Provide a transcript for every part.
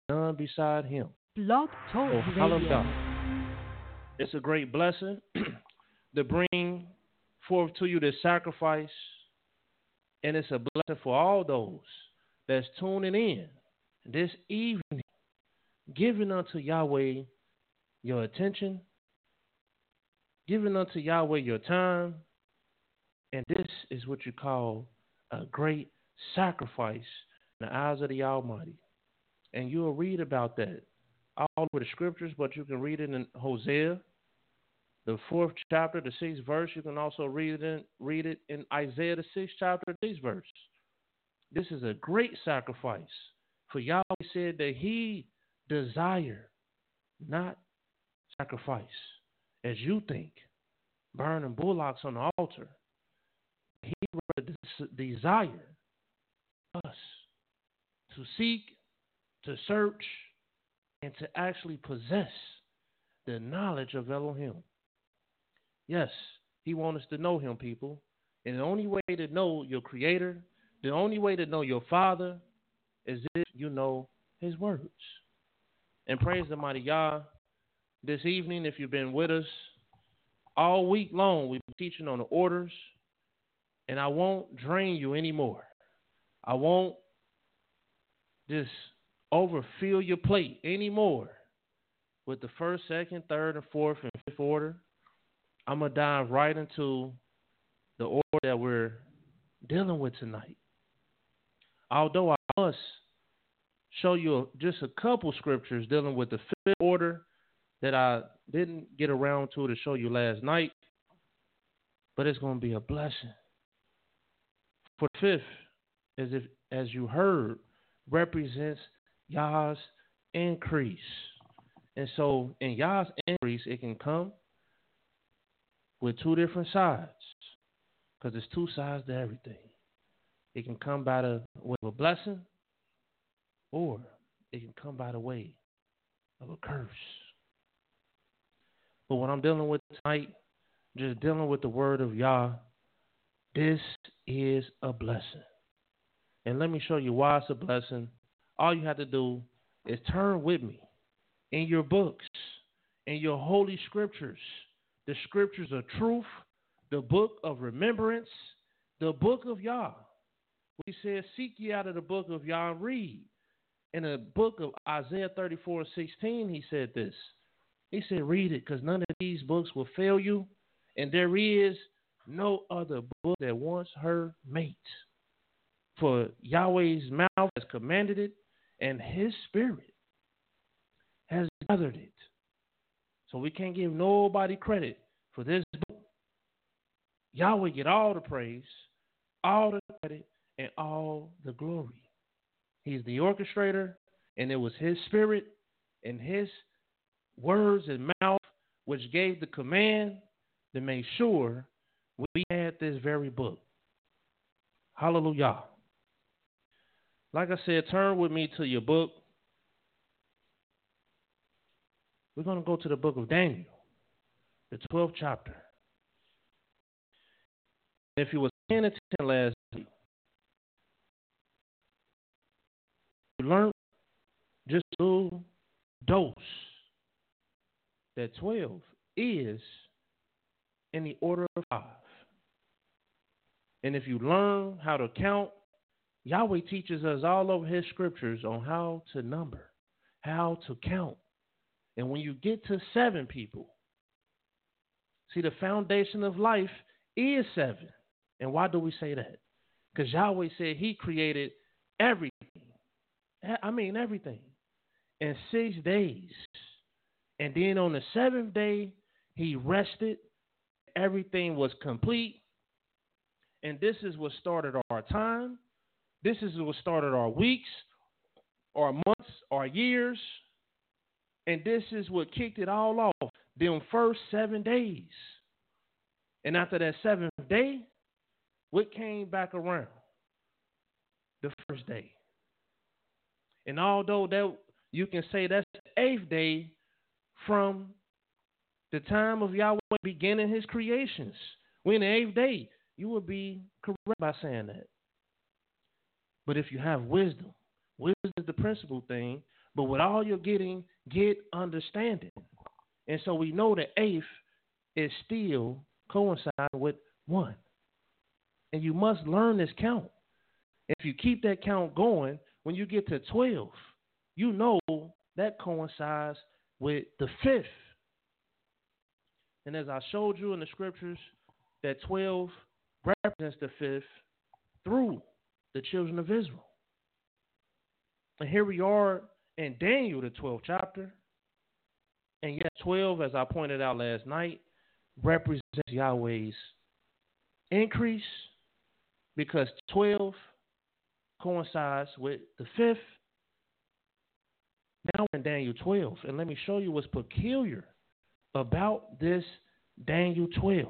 none beside him. Blog Talk Oh, Radio. hallelujah. It's a great blessing to bring forth to you this sacrifice, and it's a blessing for all those that's tuning in this evening, giving unto Yahweh your attention, giving unto Yahweh your time, and this is what you call a great sacrifice in the eyes of the Almighty. And you'll read about that all over the scriptures, but you can read it in Hosea, the fourth chapter, the sixth verse. You can also read it in Isaiah, the sixth chapter, the sixth verse. This is a great sacrifice. For Yahweh said that he desire not sacrifice, as you think, burning bullocks on the altar. He rather desire us to seek, to search, and to actually possess the knowledge of Elohim. Yes, he wants us to know him, people. And the only way to know your creator, the only way to know your father is if you know his words. And praise the mighty Yah. This evening, if you've been with us all week long, we've been teaching on the orders, and I won't drain you anymore. I won't just overfill your plate anymore with the first, second, third, and fourth, and fifth order. I'm going to dive right into the order that we're dealing with tonight. Although I must show you just a couple scriptures dealing with the fifth order that I didn't get around to show you last night, but it's going to be a blessing. For the fifth, as you heard, represents Yah's increase. And so in Yah's increase, it can come with two different sides, because there's two sides to everything. It can come by the way of a blessing, or it can come by the way of a curse. But what I'm dealing with tonight, just dealing with the word of Yah, this is a blessing. And let me show you why it's a blessing. All you have to do is turn with me in your books, in your holy scriptures, the scriptures of truth, the book of remembrance, the book of Yah. He says, seek ye out of the book of Yah and read. In the book of Isaiah 34:16, he said this. He said, read it, because none of these books will fail you, and there is no other book that wants her mate. For Yahweh's mouth has commanded it, and his spirit has gathered it. So we can't give nobody credit for this book. Yahweh get all the praise, all the credit, and all the glory. He's the orchestrator, and it was his spirit and his words and mouth which gave the command to make sure we had this very book. Hallelujah. Like I said, turn with me to your book. We're going to go to the book of Daniel, the 12th chapter. If you were paying attention last week, you learned just a little dose that 12 is in the order of 5. And if you learn how to count, Yahweh teaches us all over his scriptures on how to number, how to count. And when you get to 7, people, see, the foundation of life is 7. And why do we say that? Because Yahweh said he created everything. I mean, everything in 6 days. And then on the 7th day, he rested. Everything was complete. And this is what started our time. This is what started our weeks, our months, our years. And this is what kicked it all off. Them first 7 days. And after that 7th day, what came back around? The first day. And although that you can say that's the 8th day from the time of Yahweh beginning his creations. When the 8th day, you would be correct by saying that. But if you have wisdom, wisdom is the principal thing. But with all you're getting, get understanding. And so we know the eighth is still coinciding with 1. And you must learn this count. If you keep that count going, when you get to 12, you know that coincides with the 5th. And as I showed you in the scriptures, that 12 represents the 5th through the children of Israel. And here we are in Daniel, the 12th chapter. And yet 12, as I pointed out last night, represents Yahweh's increase, because 12 coincides with the 5th. Now we're in Daniel 12, and let me show you what's peculiar about this Daniel 12.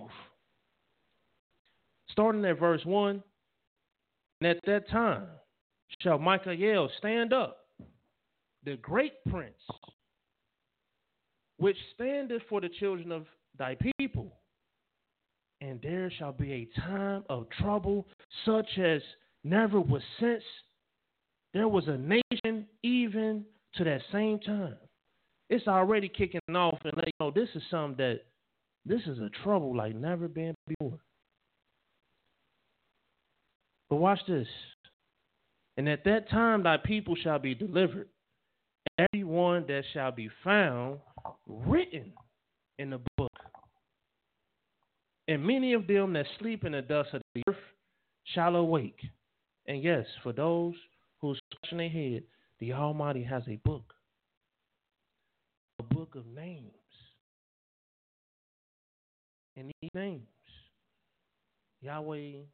Starting at verse 1, and at that time shall Michael stand up, the great prince, which standeth for the children of thy people. And there shall be a time of trouble such as never was since there was a nation even to that same time. It's already kicking off, and let you know this is something that this is a trouble like never been before. But watch this. And at that time thy people shall be delivered, every one that shall be found written in the book. And many of them that sleep in the dust of the earth shall awake. And yes, for those who scratching their head, the Almighty has a book of names. And these names, Yahweh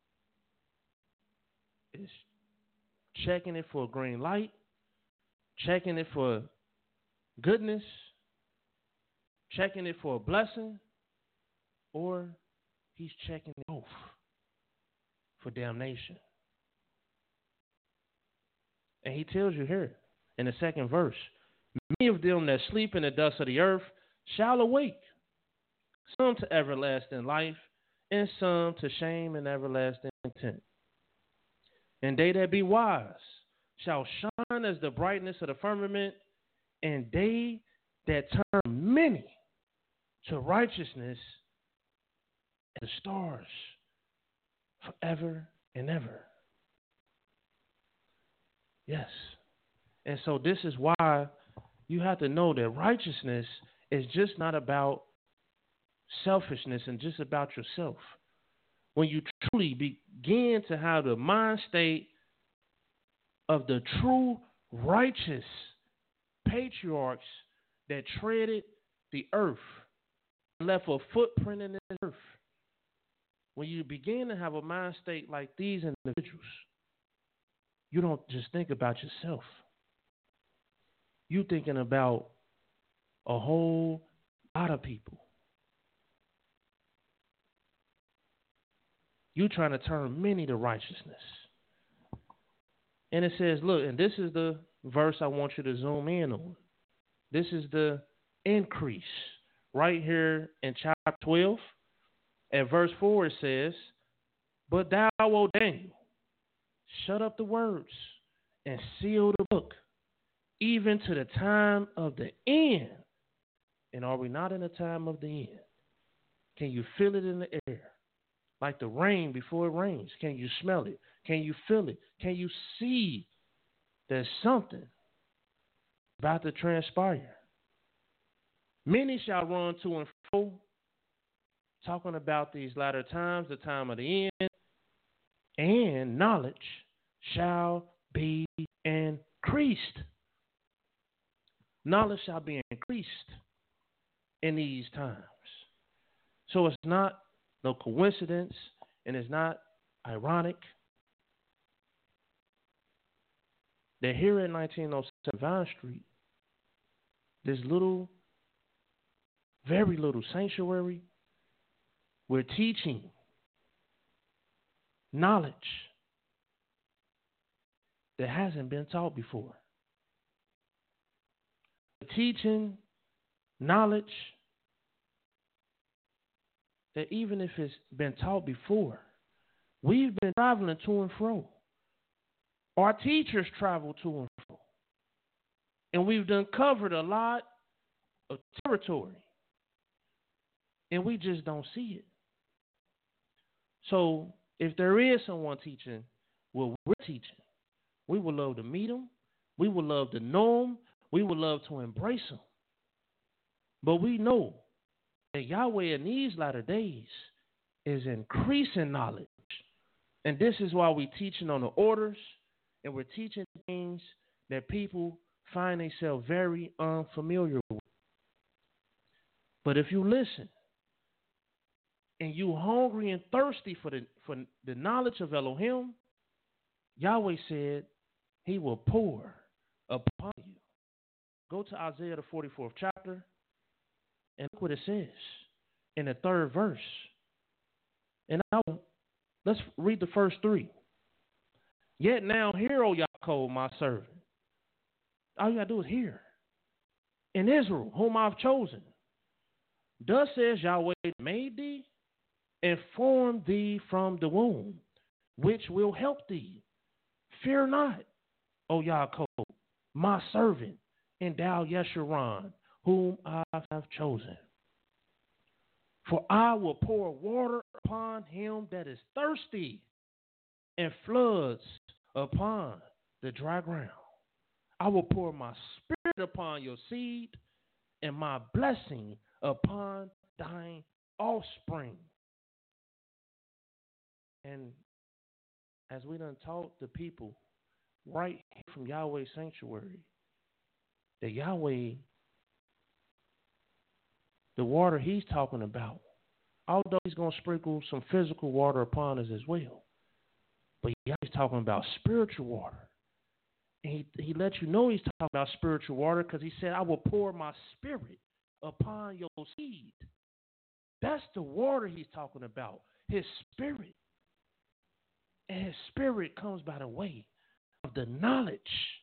is checking it for a green light, checking it for goodness, checking it for a blessing, or he's checking it off for damnation. And he tells you here in the second verse, many of them that sleep in the dust of the earth shall awake, some to everlasting life, and some to shame and everlasting contempt. And they that be wise shall shine as the brightness of the firmament, and they that turn many to righteousness as the stars forever and ever. Yes. And so this is why you have to know that righteousness is just not about selfishness and just about yourself. When you truly begin to have the mind state of the true righteous patriarchs that treaded the earth and left a footprint in the earth, when you begin to have a mind state like these individuals, you don't just think about yourself. You're thinking about a whole lot of people. You're trying to turn many to righteousness. And it says, look, and this is the verse I want you to zoom in on. This is the increase right here in chapter 12. At verse 4 it says, but thou, O Daniel, shut up the words and seal the book, even to the time of the end. And are we not in the time of the end? Can you feel it in the air? Like the rain before it rains. Can you smell it? Can you feel it? Can you see there's something about to transpire? Many shall run to and fro, talking about these latter times, the time of the end, and knowledge shall be increased. Knowledge shall be increased in these times. So it's not no coincidence, and it's not ironic that here at 1907 Vine Street, this little, very little sanctuary, we're teaching knowledge that hasn't been taught before. We're teaching knowledge that even if it's been taught before, we've been traveling to and fro. Our teachers travel to and fro. And we've done covered a lot of territory. And we just don't see it. So if there is someone teaching what we're teaching, we would love to meet them. We would love to know them. We would love to embrace them. But we know that Yahweh in these latter days is increasing knowledge. And this is why we're teaching on the orders, and we're teaching things that people find themselves very unfamiliar with. But if you listen, and you hungry and thirsty for the knowledge of Elohim, Yahweh said he will pour upon you. Go to Isaiah the 44th chapter, and look what it says in the 3rd verse. And let's read the first 3. Yet now hear, O Yaakov, my servant. All you got to do is hear. In Israel, whom I've chosen. Thus says Yahweh, made thee and formed thee from the womb, which will help thee. Fear not, O Yaakov, my servant, and thou Yeshurun, whom I have chosen. For I will pour water upon him that is thirsty, and floods upon the dry ground. I will pour my spirit upon your seed, and my blessing upon thine offspring. And as we done taught the people right from Yahweh's sanctuary, that Yahweh, the water he's talking about, although he's going to sprinkle some physical water upon us as well, but Yahweh's talking about spiritual water. And he lets you know he's talking about spiritual water because he said, I will pour my spirit upon your seed. That's the water he's talking about, his spirit. And his spirit comes by the way of the knowledge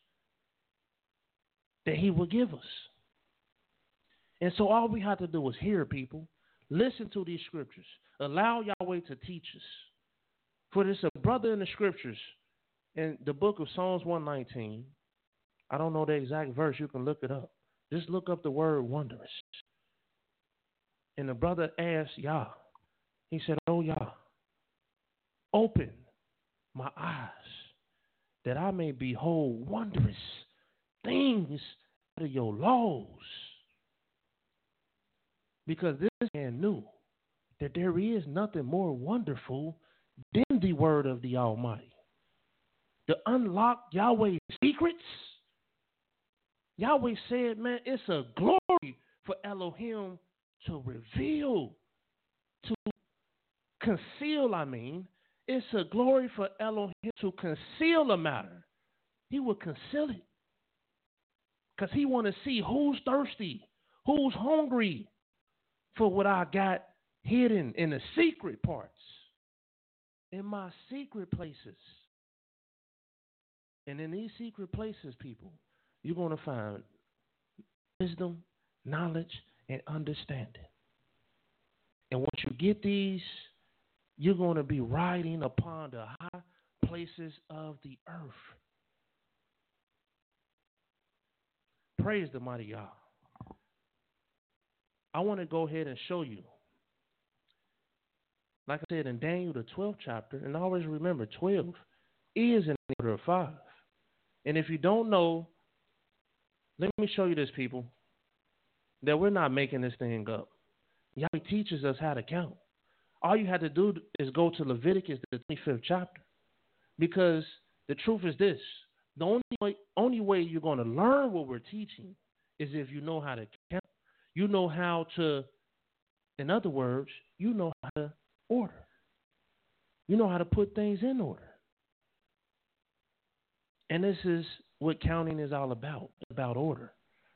that he will give us. And so all we have to do is hear, people. Listen to these scriptures. Allow Yahweh to teach us. For there's a brother in the scriptures in the book of Psalms 119. I don't know the exact verse. You can look it up. Just look up the word wondrous. And the brother asked Yah. He said, oh, Yah, open my eyes that I may behold wondrous things out of your laws. Because this man knew that there is nothing more wonderful than the word of the Almighty. To unlock Yahweh's secrets, Yahweh said, man, it's a glory for Elohim to reveal, to conceal, it's a glory for Elohim to conceal a matter. He will conceal it because he want to see who's thirsty, who's hungry for what I got hidden in the secret parts, in my secret places. And in these secret places, people, you're going to find wisdom, knowledge, and understanding. And once you get these, you're going to be riding upon the high places of the earth. Praise the mighty Yah. I want to go ahead and show you. Like I said in Daniel, the 12th chapter, and always remember, 12 is in the order of 5. And if you don't know, let me show you this, people, that we're not making this thing up. Yahweh teaches us how to count. All you have to do is go to Leviticus, the 25th chapter. Because the truth is this. The only way you're going to learn what we're teaching is if you know how to count. You know how to, in other words, you know how to order. You know how to put things in order. And this is what counting is all about order.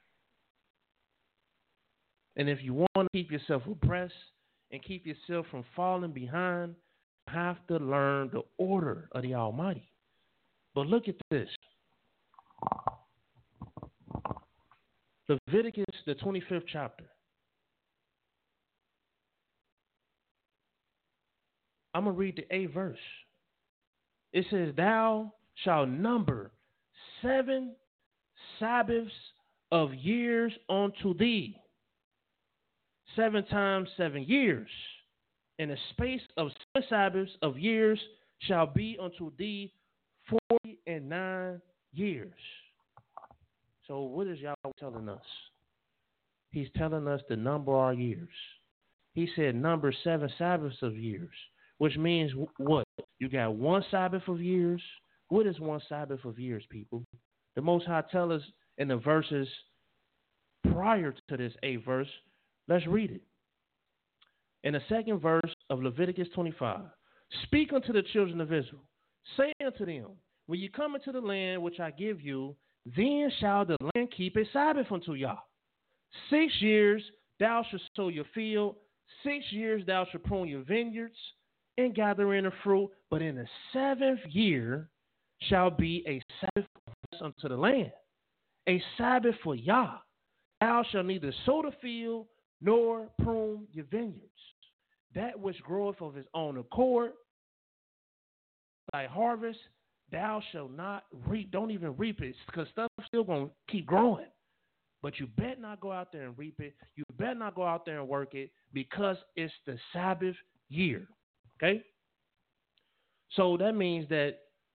And if you want to keep yourself abreast and keep yourself from falling behind, you have to learn the order of the Almighty. But look at this. Leviticus, the 25th chapter. I'm going to read the 8th verse. It says, thou shalt number 7 Sabbaths of years unto thee. 7 times 7 years. And the space of 7 Sabbaths of years shall be unto thee 49 years. So what is Yahweh telling us? He's telling us to number our years. He said number 7 Sabbaths of years, which means what? You got 1 Sabbath of years. What is 1 Sabbath of years, people? The Most High tells us in the verses prior to this 8th verse. Let's read it. In the 2nd verse of Leviticus 25, speak unto the children of Israel, say unto them, when you come into the land which I give you, then shall the land keep a Sabbath unto Yah. 6 years thou shalt sow your field, 6 years thou shalt prune your vineyards, and gather in the fruit. But in the 7th year shall be a Sabbath unto the land, a Sabbath for Yah. Thou shalt neither sow the field nor prune your vineyards. That which groweth of his own accord, thy harvest, thou shalt not reap. Don't even reap it, because stuff's still going to keep growing. But you better not go out there and reap it. You better not go out there and work it, because it's the Sabbath year. Okay? So that means that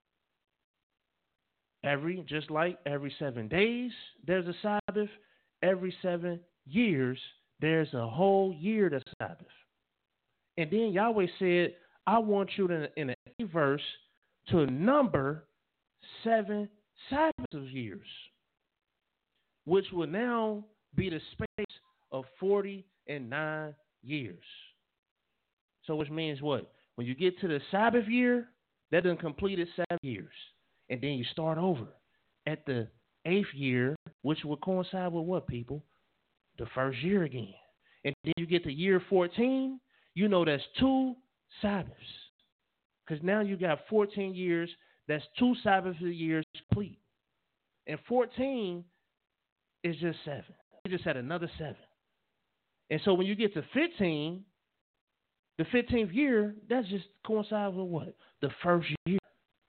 just like every 7 days, there's a Sabbath. Every 7 years, there's a whole year that's Sabbath. And then Yahweh said, I want you to, in the 8th verse, to number 7 Sabbaths of years, which will now be the space of 49 years. So which means what? When you get to the Sabbath year, that done completed 7 years. And then you start over at the 8th year, which will coincide with what, people? The 1st year again. And then you get to year 14, you know that's 2 Sabbaths. Because now you got 14 years, that's 2 Sabbath years complete. And 14 is just 7. You just had another 7. And so when you get to 15, the 15th year, that's just coincides with what? The 1st year.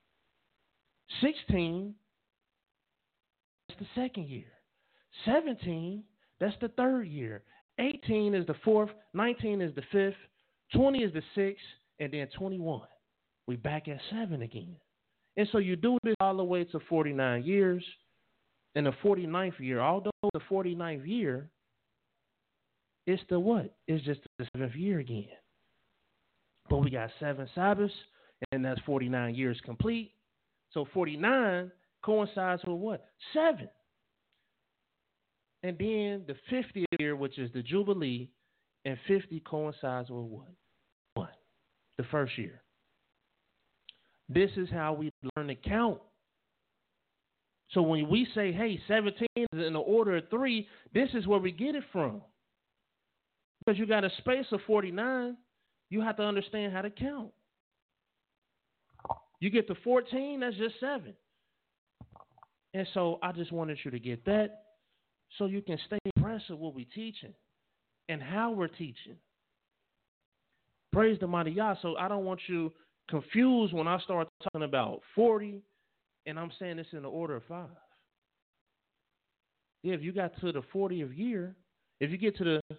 16, that's the 2nd year. 17, that's the 3rd year. 18 is the 4th. 19 is the 5th. 20 is the 6th. And then 21. We back at 7 again. And so you do this all the way to 49 years. And the 49th year, although the 49th year, it's the what? It's just the 7th year again. But we got 7 Sabbaths, and that's 49 years complete. So 49 coincides with what? 7. And then the 50th year, which is the Jubilee, and 50 coincides with what? 1. The 1st year. This is how we learn to count. So when we say, hey, 17 is in the order of 3, this is where we get it from. Because you got a space of 49, you have to understand how to count. You get to 14, that's just 7. And so I just wanted you to get that so you can stay abreast of what we're teaching and how we're teaching. Praise the mighty Yah. So I don't want you confused when I start talking about 40 and I'm saying this in the order of 5. Yeah, if you got to the 40th year, if you get to the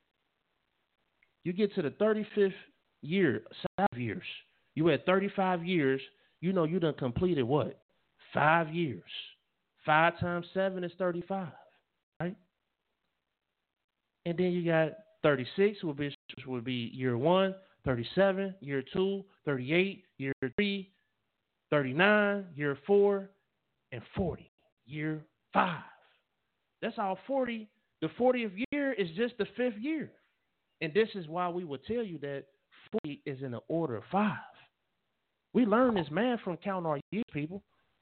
35th year, 5 years, you had 35 years, you know you done completed what? 5 years. 5 times 7 is 35, right? And then you got 36, which would be year 1, 37, year 2, 38, year 3, 39, year 4, and 40, year 5. That's all 40. The 40th year is just the 5th year. And this is why we would tell you that 40 is in the order of 5. We learn this math from counting our years, people.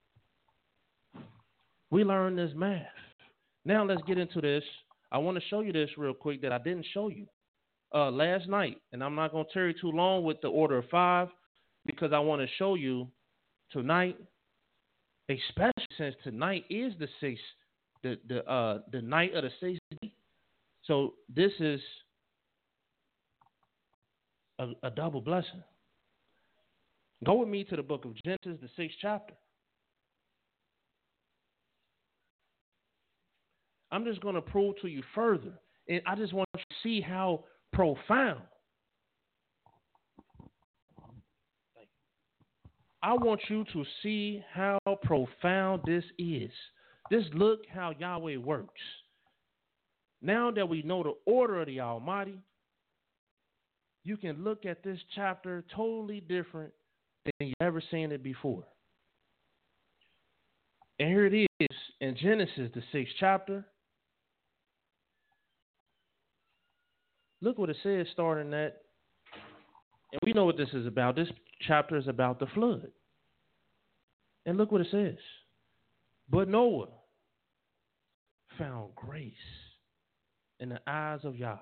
We learn this math. Now let's get into this. I want to show you this real quick that I didn't show you last night. And I'm not going to tarry too long with the order of 5 because I want to show you tonight, especially since tonight is the 6th, the night of the 6th day. So this is a double blessing. Go with me to the book of Genesis, the 6th chapter. I'm just going to prove to you further. And I just want you to see how profound. I want you to see how profound this is. Just look how Yahweh works. Now that we know the order of the Almighty, you can look at this chapter totally different than you've ever seen it before. And here it is in Genesis, the 6th chapter. Look what it says starting at, and we know what this is about. This chapter is about the flood. And look what it says. But Noah found grace in the eyes of Yah.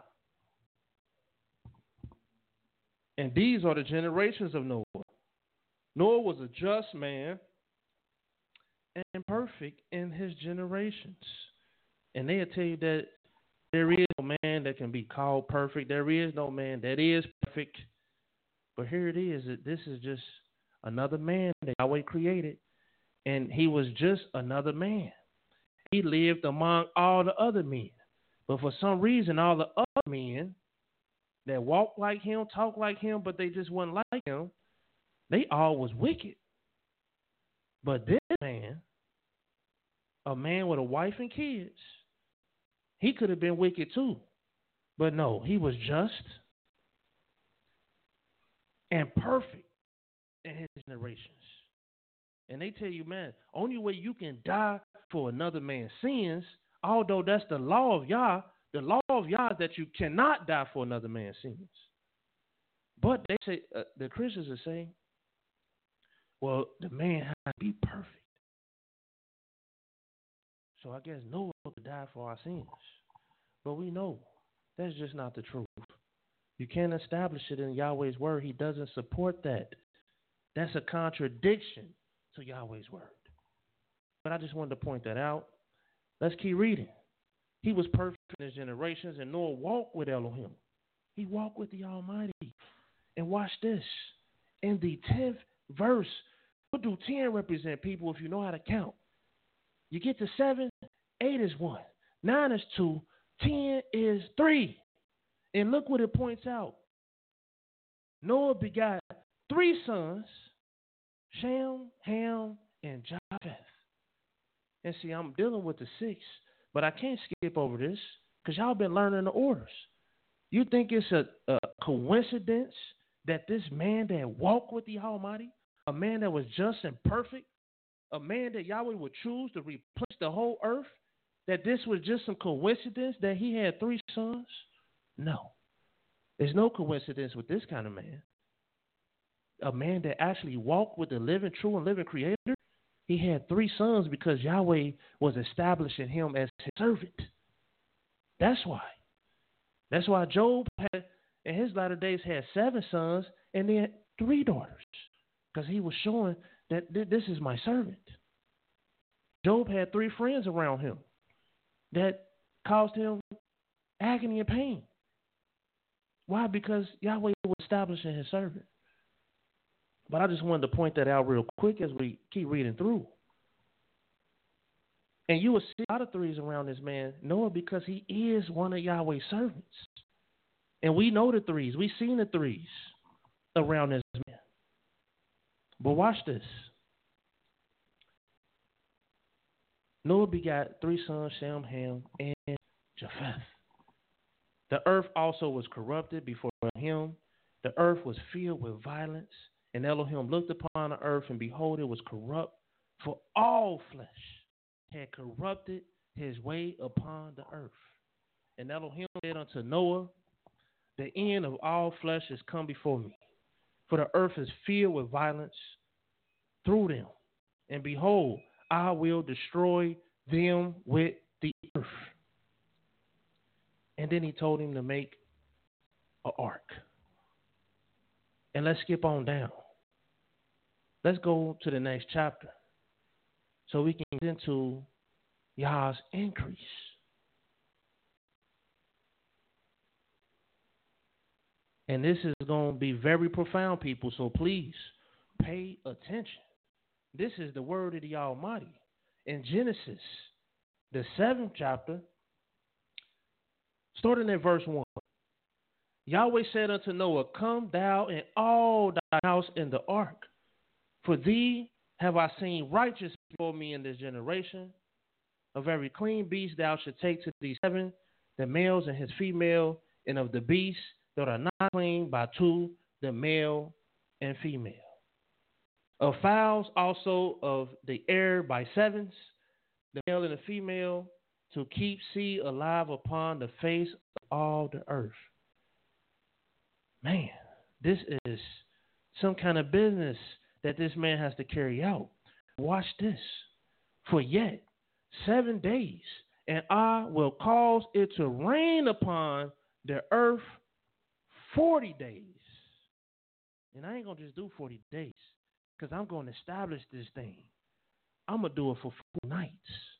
And these are the generations of Noah. Noah was a just man and perfect in his generations. And they'll tell you that there is no man that can be called perfect. There is no man that is perfect. But here it is. This is just another man that Yahweh created. And he was just another man. He lived among all the other men. But for some reason, all the other men that walked like him, talked like him, but they just wasn't like him, they all was wicked. But this man, a man with a wife and kids, he could have been wicked too. But no, he was just and perfect in his generations. And they tell you, man, only way you can die for another man's sins, although that's the law of Yah, the law of Yah is that you cannot die for another man's sins. But they say, the Christians are saying, well, the man has to be perfect. So I guess Noah could die for our sins. But we know that's just not the truth. You can't establish it in Yahweh's word. He doesn't support that. That's a contradiction to Yahweh's word. But I just wanted to point that out. Let's keep reading. He was perfect in his generations, and Noah walked with Elohim. He walked with the Almighty. And watch this. In the 10th verse, what do 10 represent, people, if you know how to count? You get to 7, 8 is 1, 9 is 2, 10 is 3. And look what it points out. Noah begot 3 sons, Shem, Ham, and Japheth. And see, I'm dealing with the 6, but I can't skip over this because y'all been learning the orders. You think it's a coincidence that this man that walked with the Almighty, a man that was just and perfect, a man that Yahweh would choose to replenish the whole earth, that this was just some coincidence that he had 3 sons? No. There's no coincidence with this kind of man. A man that actually walked with the living, true and living creator. He had 3 sons because Yahweh was establishing him as his servant. That's why. That's why Job had, in his latter days, had 7 sons and then 3 daughters. Because he was showing that this is my servant. Job had 3 friends around him that caused him agony and pain. Why? Because Yahweh was establishing his servant. But I just wanted to point that out real quick as we keep reading through. And you will see a lot of 3s around this man, Noah, because he is one of Yahweh's servants. And we know the 3s. We've seen the 3s around this man. But watch this. Noah begot 3 sons, Shem, Ham, and Japheth. The earth also was corrupted before him. The earth was filled with violence. And Elohim looked upon the earth, and behold, it was corrupt, for all flesh had corrupted his way upon the earth. And Elohim said unto Noah, the end of all flesh is come before me, for the earth is filled with violence through them. And behold, I will destroy them with the earth. And then he told him to make an ark. And let's skip on down. Let's go to the next chapter so we can get into Yah's increase. And this is going to be very profound, people, so please pay attention. This is the word of the Almighty. In Genesis, the 7th chapter, Starting at verse 1. Yahweh said unto Noah, come thou and all thy house in the ark, for thee have I seen righteous before me in this generation. Of every clean beast thou shalt take to thee 7, the males and his female, and of the beasts that are not clean by 2, the male and female. Of fowls also of the air by 7s, the male and the female, to keep seed alive upon the face of all the earth. Man, this is some kind of business that this man has to carry out. Watch this. For yet 7 days, and I will cause it to rain upon the earth 40 days. And I ain't going to just do 40 days, because I'm going to establish this thing. I'm going to do it for 4 nights.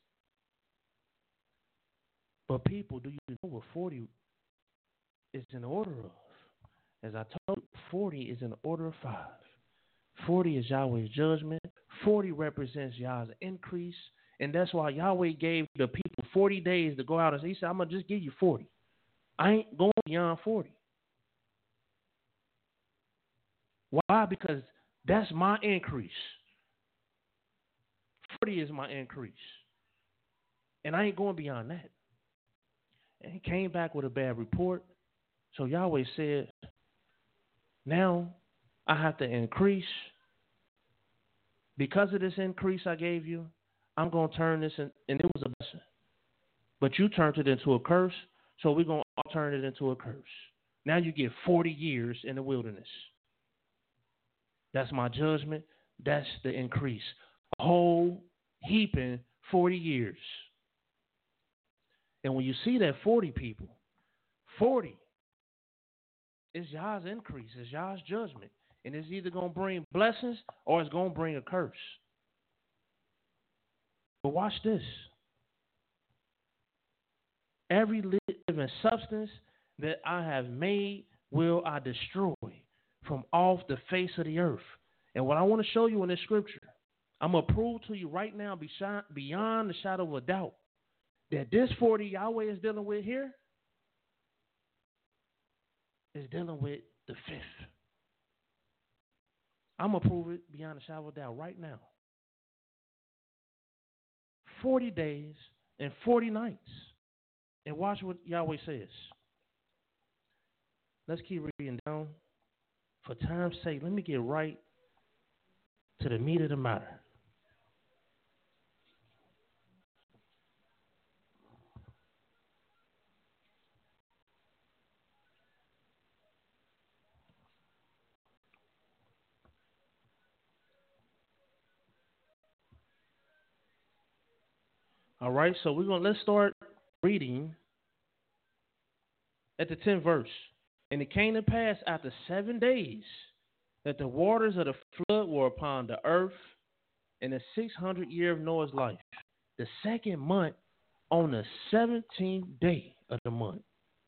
But people, do you know what 40 is in order of? As I told you, 40 is in order of 5. 40 is Yahweh's judgment. 40 represents Yah's increase. And that's why Yahweh gave the people 40 days to go out. And he said, I'm going to just give you 40. I ain't going beyond 40. Why? Because that's my increase. 40 is my increase. And I ain't going beyond that. And he came back with a bad report. So Yahweh said, now I have to increase. Because of this increase I gave you, I'm going to turn this in, and it was a blessing. But you turned it into a curse, so we're going to turn it into a curse. Now you get 40 years in the wilderness. That's my judgment. That's the increase. A whole heaping 40 years. And when you see that 40 people, 40 is Yah's increase, is Yah's judgment. And it's either going to bring blessings or it's going to bring a curse. But watch this. Every living substance that I have made will I destroy from off the face of the earth. And what I want to show you in this scripture, I'm going to prove to you right now beyond the shadow of a doubt that this 40 Yahweh is dealing with here is dealing with the 5th. I'm going to prove it beyond a shadow of a doubt right now. 40 days and 40 nights. And watch what Yahweh says. Let's keep reading down. For time's sake, let me get right to the meat of the matter. All right, so let's start reading at the 10th verse. And it came to pass after 7 days that the waters of the flood were upon the earth in the 600th year of Noah's life, the 2nd month, on the 17th day of the month.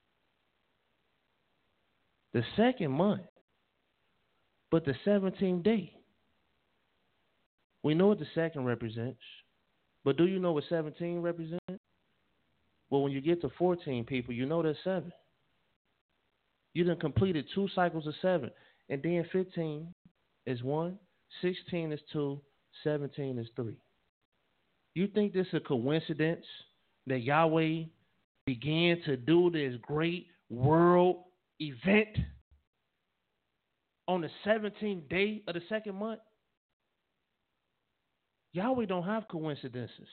The 2nd month, but the 17th day. We know what the 2nd represents, but do you know what 17 represents? Well, when you get to 14 people, you know there's 7. You done completed 2 cycles of 7. And then 15 is 1, 16 is 2, 17 is 3. You think this is a coincidence that Yahweh began to do this great world event on the 17th day of the 2nd month? Yahweh don't have coincidences.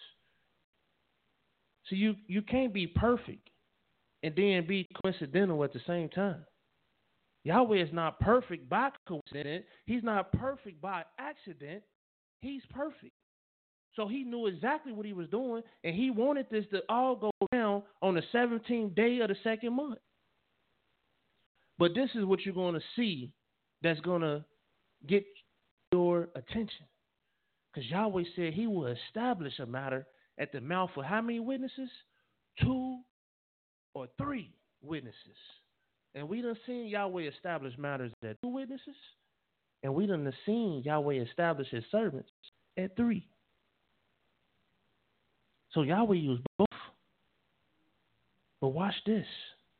So you can't be perfect and then be coincidental at the same time. Yahweh is not perfect by coincidence. He's not perfect by accident. He's perfect. So he knew exactly what he was doing, and he wanted this to all go down on the 17th day of the 2nd month. But this is what you're going to see that's going to get your attention. Because Yahweh said he will establish a matter at the mouth of how many witnesses? 2 or 3 witnesses. And we done seen Yahweh establish matters at 2 witnesses. And we done seen Yahweh establish his servants at 3. So Yahweh used both. But watch this.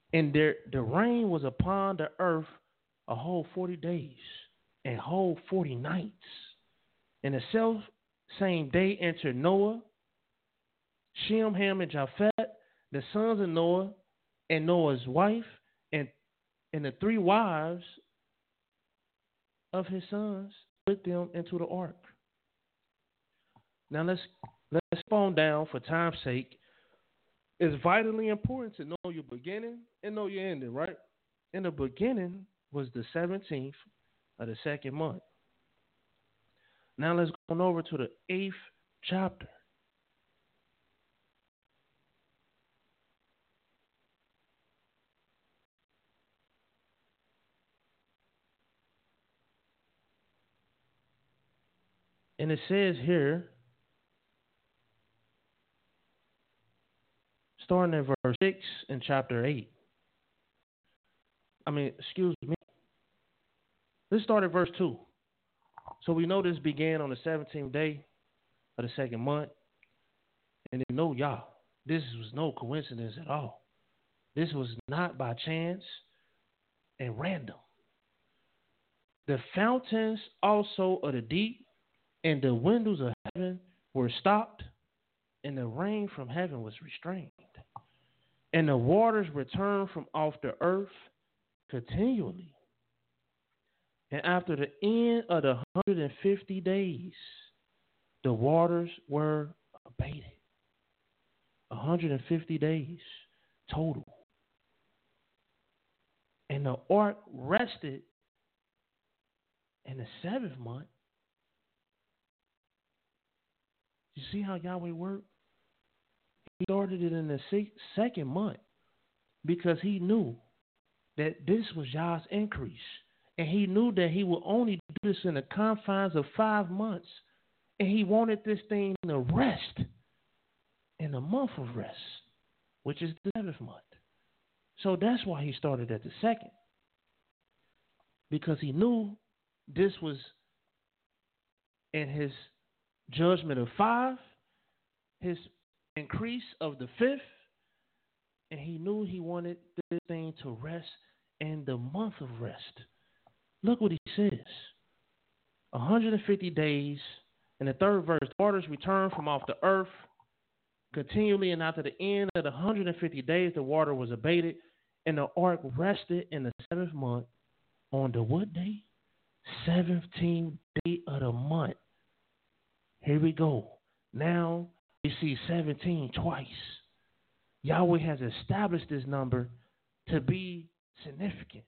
And the rain was upon the earth a whole 40 days and whole 40 nights. And the self same day entered Noah, Shem, Ham, and Japheth, the sons of Noah, and Noah's wife, and the three wives of his sons with them into the ark. Now let's phone down for time's sake. It's vitally important to know your beginning and know your ending, right? And the beginning was the 17th of the second month. Now let's go on over to the 8th chapter. And it says here, starting at verse 6 in chapter 8. Excuse me. Let's start at verse 2. So we know this began on the 17th day of the second month. And then know y'all, this was no coincidence at all. This was not by chance and random. The fountains also of the deep and the windows of heaven were stopped, and the rain from heaven was restrained. And the waters returned from off the earth continually. And after the end of the 150 days, the waters were abated. 150 days total. And the ark rested in the 7th month. You see how Yahweh worked? He started it in the second month because he knew that this was Yah's increase. And he knew that he would only do this in the confines of 5 months. And he wanted this thing to rest in the month of rest, which is the 7th month. So that's why he started at the 2nd. Because he knew this was in his judgment of 5, his increase of the 5th, and he knew he wanted this thing to rest in the month of rest. Look what he says. 150 days, in the 3rd verse, waters returned from off the earth continually, and after the end of the 150 days, the water was abated, and the ark rested in the 7th month on the what day? 17th day of the month. Here we go. Now we see 17 twice. Yahweh has established this number to be significant.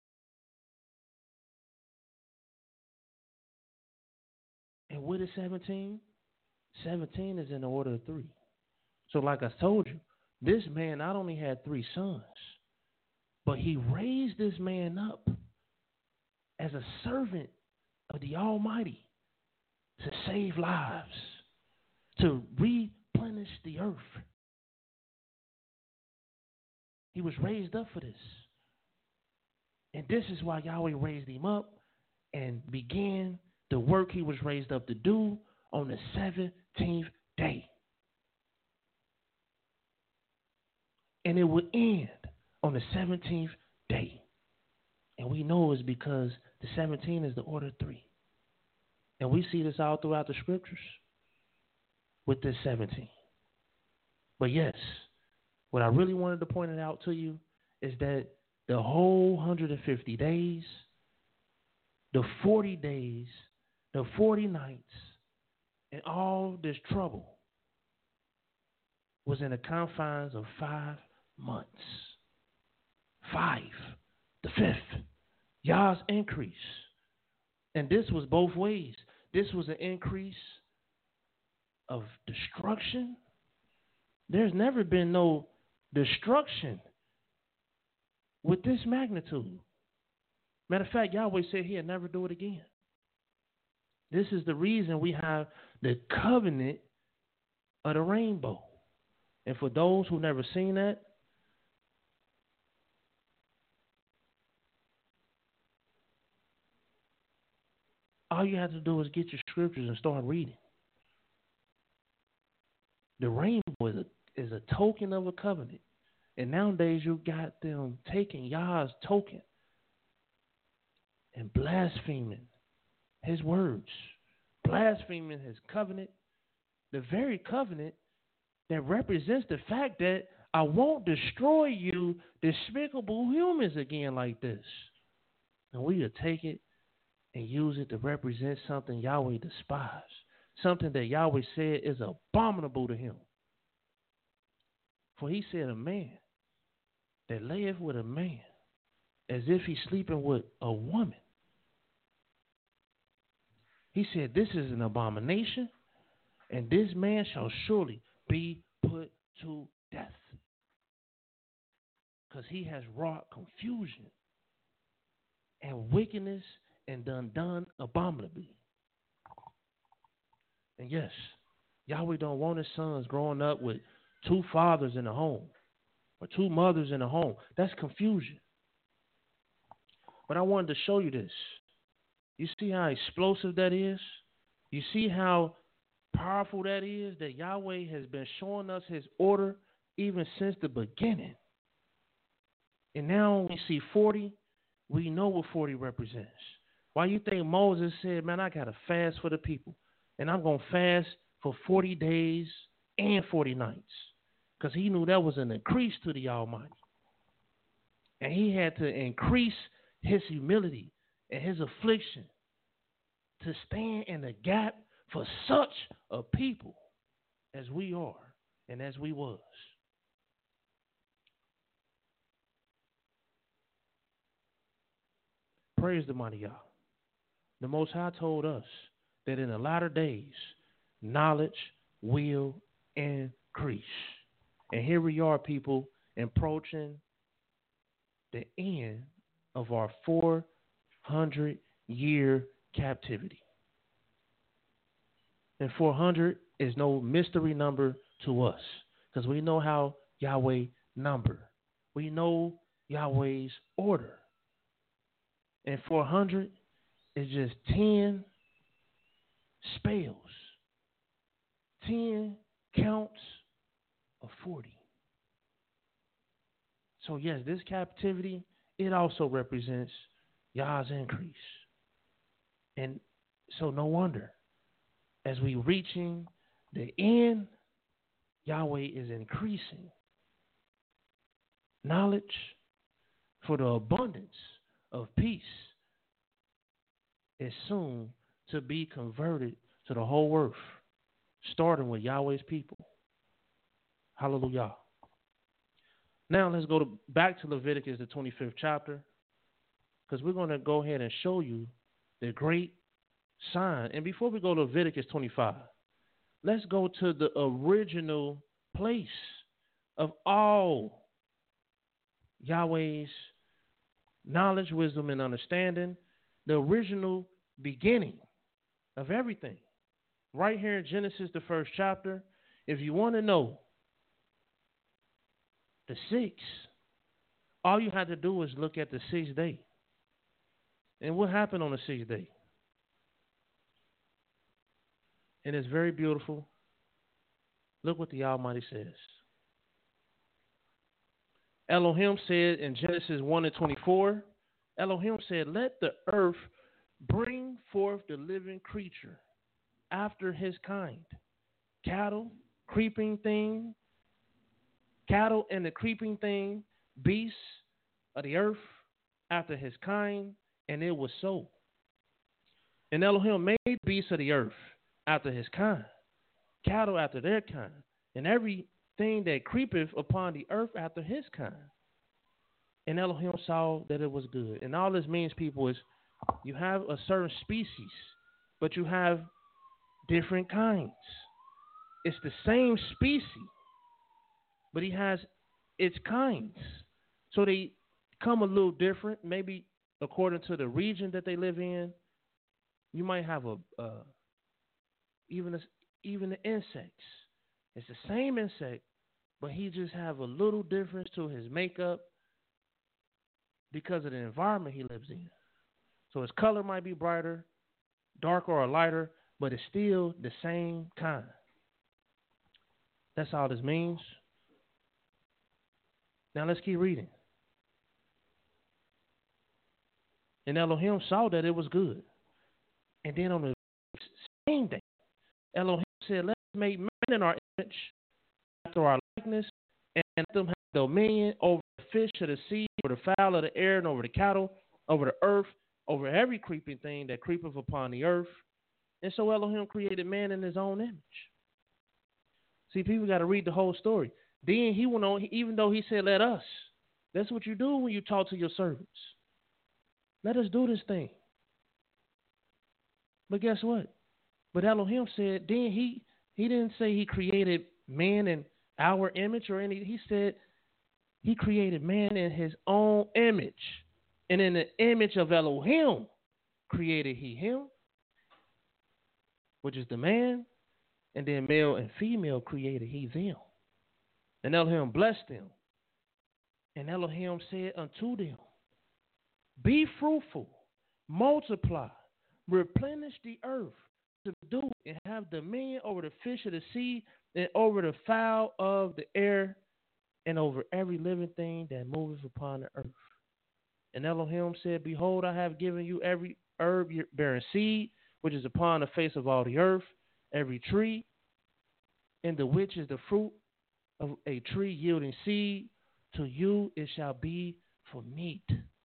And what is 17? 17 is in the order of 3. So like I told you, this man not only had 3 sons, but he raised this man up as a servant of the Almighty to save lives, to replenish the earth. He was raised up for this. And this is why Yahweh raised him up and began the work he was raised up to do on the 17th day. And it would end on the 17th day. And we know it's because the 17 is the order 3. And we see this all throughout the scriptures with this 17. But yes, what I really wanted to point it out to you is that the whole 150 days, the 40 days, the 40 nights, and all this trouble was in the confines of 5 months. 5, the 5th, Yah's increase. And this was both ways. This was an increase of destruction. There's never been no destruction with this magnitude. Matter of fact, Yahweh said he'll never do it again. This is the reason we have the covenant of the rainbow. And for those who never seen that, all you have to do is get your scriptures and start reading. The rainbow is a token of a covenant. And nowadays you got them taking Yah's token and blaspheming his words, blaspheming his covenant, the very covenant that represents the fact that I won't destroy you, despicable humans, again like this. And we will take it and use it to represent something Yahweh despised, something that Yahweh said is abominable to him. For he said, a man that layeth with a man as if he's sleeping with a woman. He said, this is an abomination, and this man shall surely be put to death, because he has wrought confusion and wickedness and done abominably. And yes, Yahweh don't want his sons growing up with two fathers in the home or two mothers in the home. That's confusion. But I wanted to show you this. You see how explosive that is? You see how powerful that is, that Yahweh has been showing us his order even since the beginning. And now when we see 40, we know what 40 represents. Why you think Moses said, man, I got to fast for the people, and I'm going to fast for 40 days and 40 nights, because he knew that was an increase to the Almighty. And he had to increase his humility and his affliction to stand in the gap for such a people as we are and as we was. Praise the mighty Yah. The Most High told us that in the latter days, knowledge will increase. And here we are, people, approaching the end of our 400-year captivity. And 400 is no mystery number to us, because we know how Yahweh number. We know Yahweh's order. And 400 is just 10 spells, 10 counts of 40. So yes, this captivity, it also represents Yah's increase. And so no wonder, as we reaching the end, Yahweh is increasing knowledge for the abundance of peace is soon to be converted to the whole earth, starting with Yahweh's people. Hallelujah. Now let's go back to Leviticus, the 25th chapter, because we're going to go ahead and show you the great sign. And before we go to Leviticus 25, let's go to the original place of all Yahweh's knowledge, wisdom, and understanding, the original beginning of everything. Right here in Genesis, the first chapter, if you want to know the 6th, all you have to do is look at the 6th day. And what happened on the 6th day? And it's very beautiful. Look what the Almighty says. Elohim said in Genesis 1:24, Elohim said, let the earth bring forth the living creature after his kind. Cattle and the creeping thing, beasts of the earth after his kind, and it was so. And Elohim made beasts of the earth after his kind, cattle after their kind, and everything that creepeth upon the earth after his kind. And Elohim saw that it was good. And all this means, people, is you have a certain species, but you have different kinds. It's the same species, but he has its kinds. So they come a little different, maybe according to the region that they live in. You might have even the insects. It's the same insect, but he just have a little difference to his makeup because of the environment he lives in. So his color might be brighter, darker, or lighter, but it's still the same kind. That's all this means. Now let's keep reading. And Elohim saw that it was good. And then on the same day, Elohim said, let's make man in our image, after our likeness, and let them have dominion over the fish of the sea, over the fowl of the air, and over the cattle, over the earth, over every creeping thing that creepeth upon the earth. And so Elohim created man in his own image. See, people got to read the whole story. Then he went on, even though he said, let us. That's what you do when you talk to your servants. Let us do this thing. But guess what? But Elohim said, then he didn't say he created man in our image or any. He said he created man in his own image. And in the image of Elohim created he him, which is the man. And then male and female created he them. And Elohim blessed them. And Elohim said unto them, be fruitful, multiply, replenish the earth, subdue and have dominion over the fish of the sea, and over the fowl of the air, and over every living thing that moveth upon the earth. And Elohim said, behold, I have given you every herb bearing seed, which is upon the face of all the earth, every tree, in the which is the fruit of a tree yielding seed. To you it shall be for meat.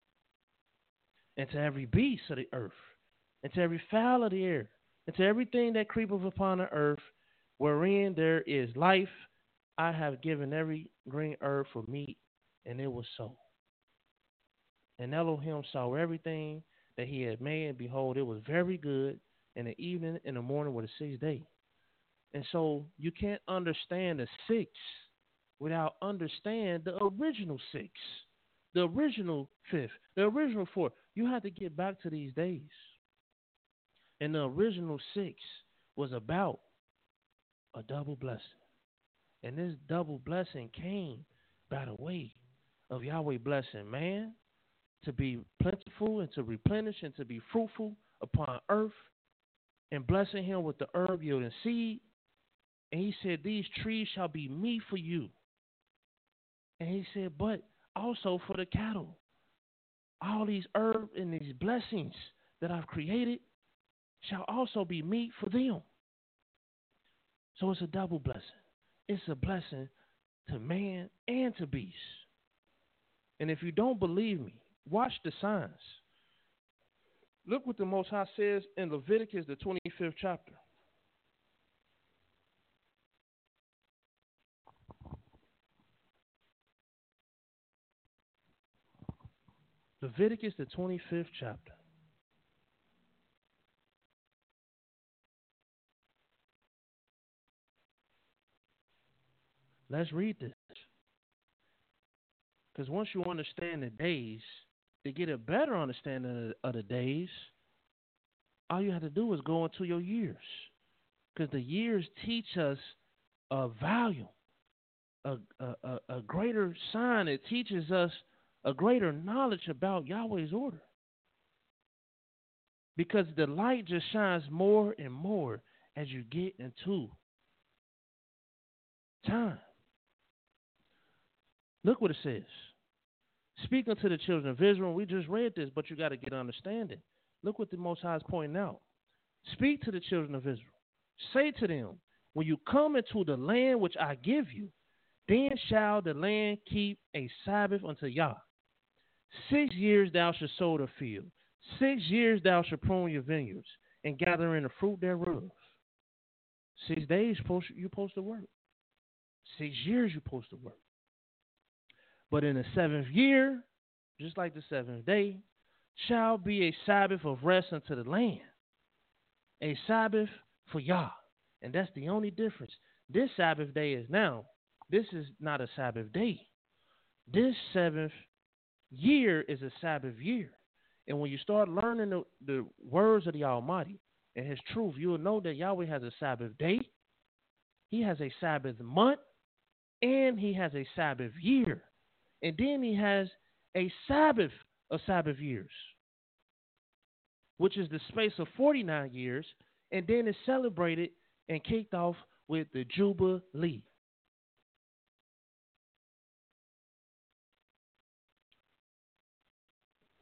And to every beast of the earth, and to every fowl of the air, and to everything that creepeth upon the earth, wherein there is life, I have given every green herb for meat. And it was so. And Elohim saw everything that he had made, and behold, it was very good. And the evening and the morning were the sixth day. And so you can't understand the six without understanding the original six, the original fifth, the original fourth. You have to get back to these days. And the original six was about a double blessing. And this double blessing came by the way of Yahweh blessing man to be plentiful and to replenish and to be fruitful upon earth, and blessing him with the herb yielding seed. And he said, these trees shall be meat for you. And he said, but also for the cattle. All these herbs and these blessings that I've created shall also be meat for them. So it's a double blessing. It's a blessing to man and to beast. And if you don't believe me, watch the signs. Look what the Most High says in Leviticus, the 25th chapter. Leviticus, the 25th chapter. Let's read this. Because once you understand the days, to get a better understanding of the days, all you have to do is go into your years. Because the years teach us a value, a greater sign. It teaches us a greater knowledge about Yahweh's order. Because the light just shines more and more as you get into time. Look what it says. Speak unto the children of Israel. We just read this, but you got to get understanding. Look what the Most High is pointing out. Speak to the children of Israel. Say to them, when you come into the land which I give you, then shall the land keep a Sabbath unto Yah. 6 years thou shalt sow the field. 6 years thou shalt prune your vineyards, and gather in the fruit thereof. 6 days you're supposed to work. 6 years you're supposed to work. But in the 7th year, just like the 7th day, shall be a Sabbath of rest unto the land. A Sabbath for Yah. And that's the only difference. This Sabbath day is now. This is not a Sabbath day. This 7th year is a Sabbath year. And when you start learning the words of the Almighty and his truth, you will know that Yahweh has a Sabbath day. He has a Sabbath month. And he has a Sabbath year. And then he has a Sabbath of Sabbath years, which is the space of 49 years, and then it's celebrated and kicked off with the Jubilee.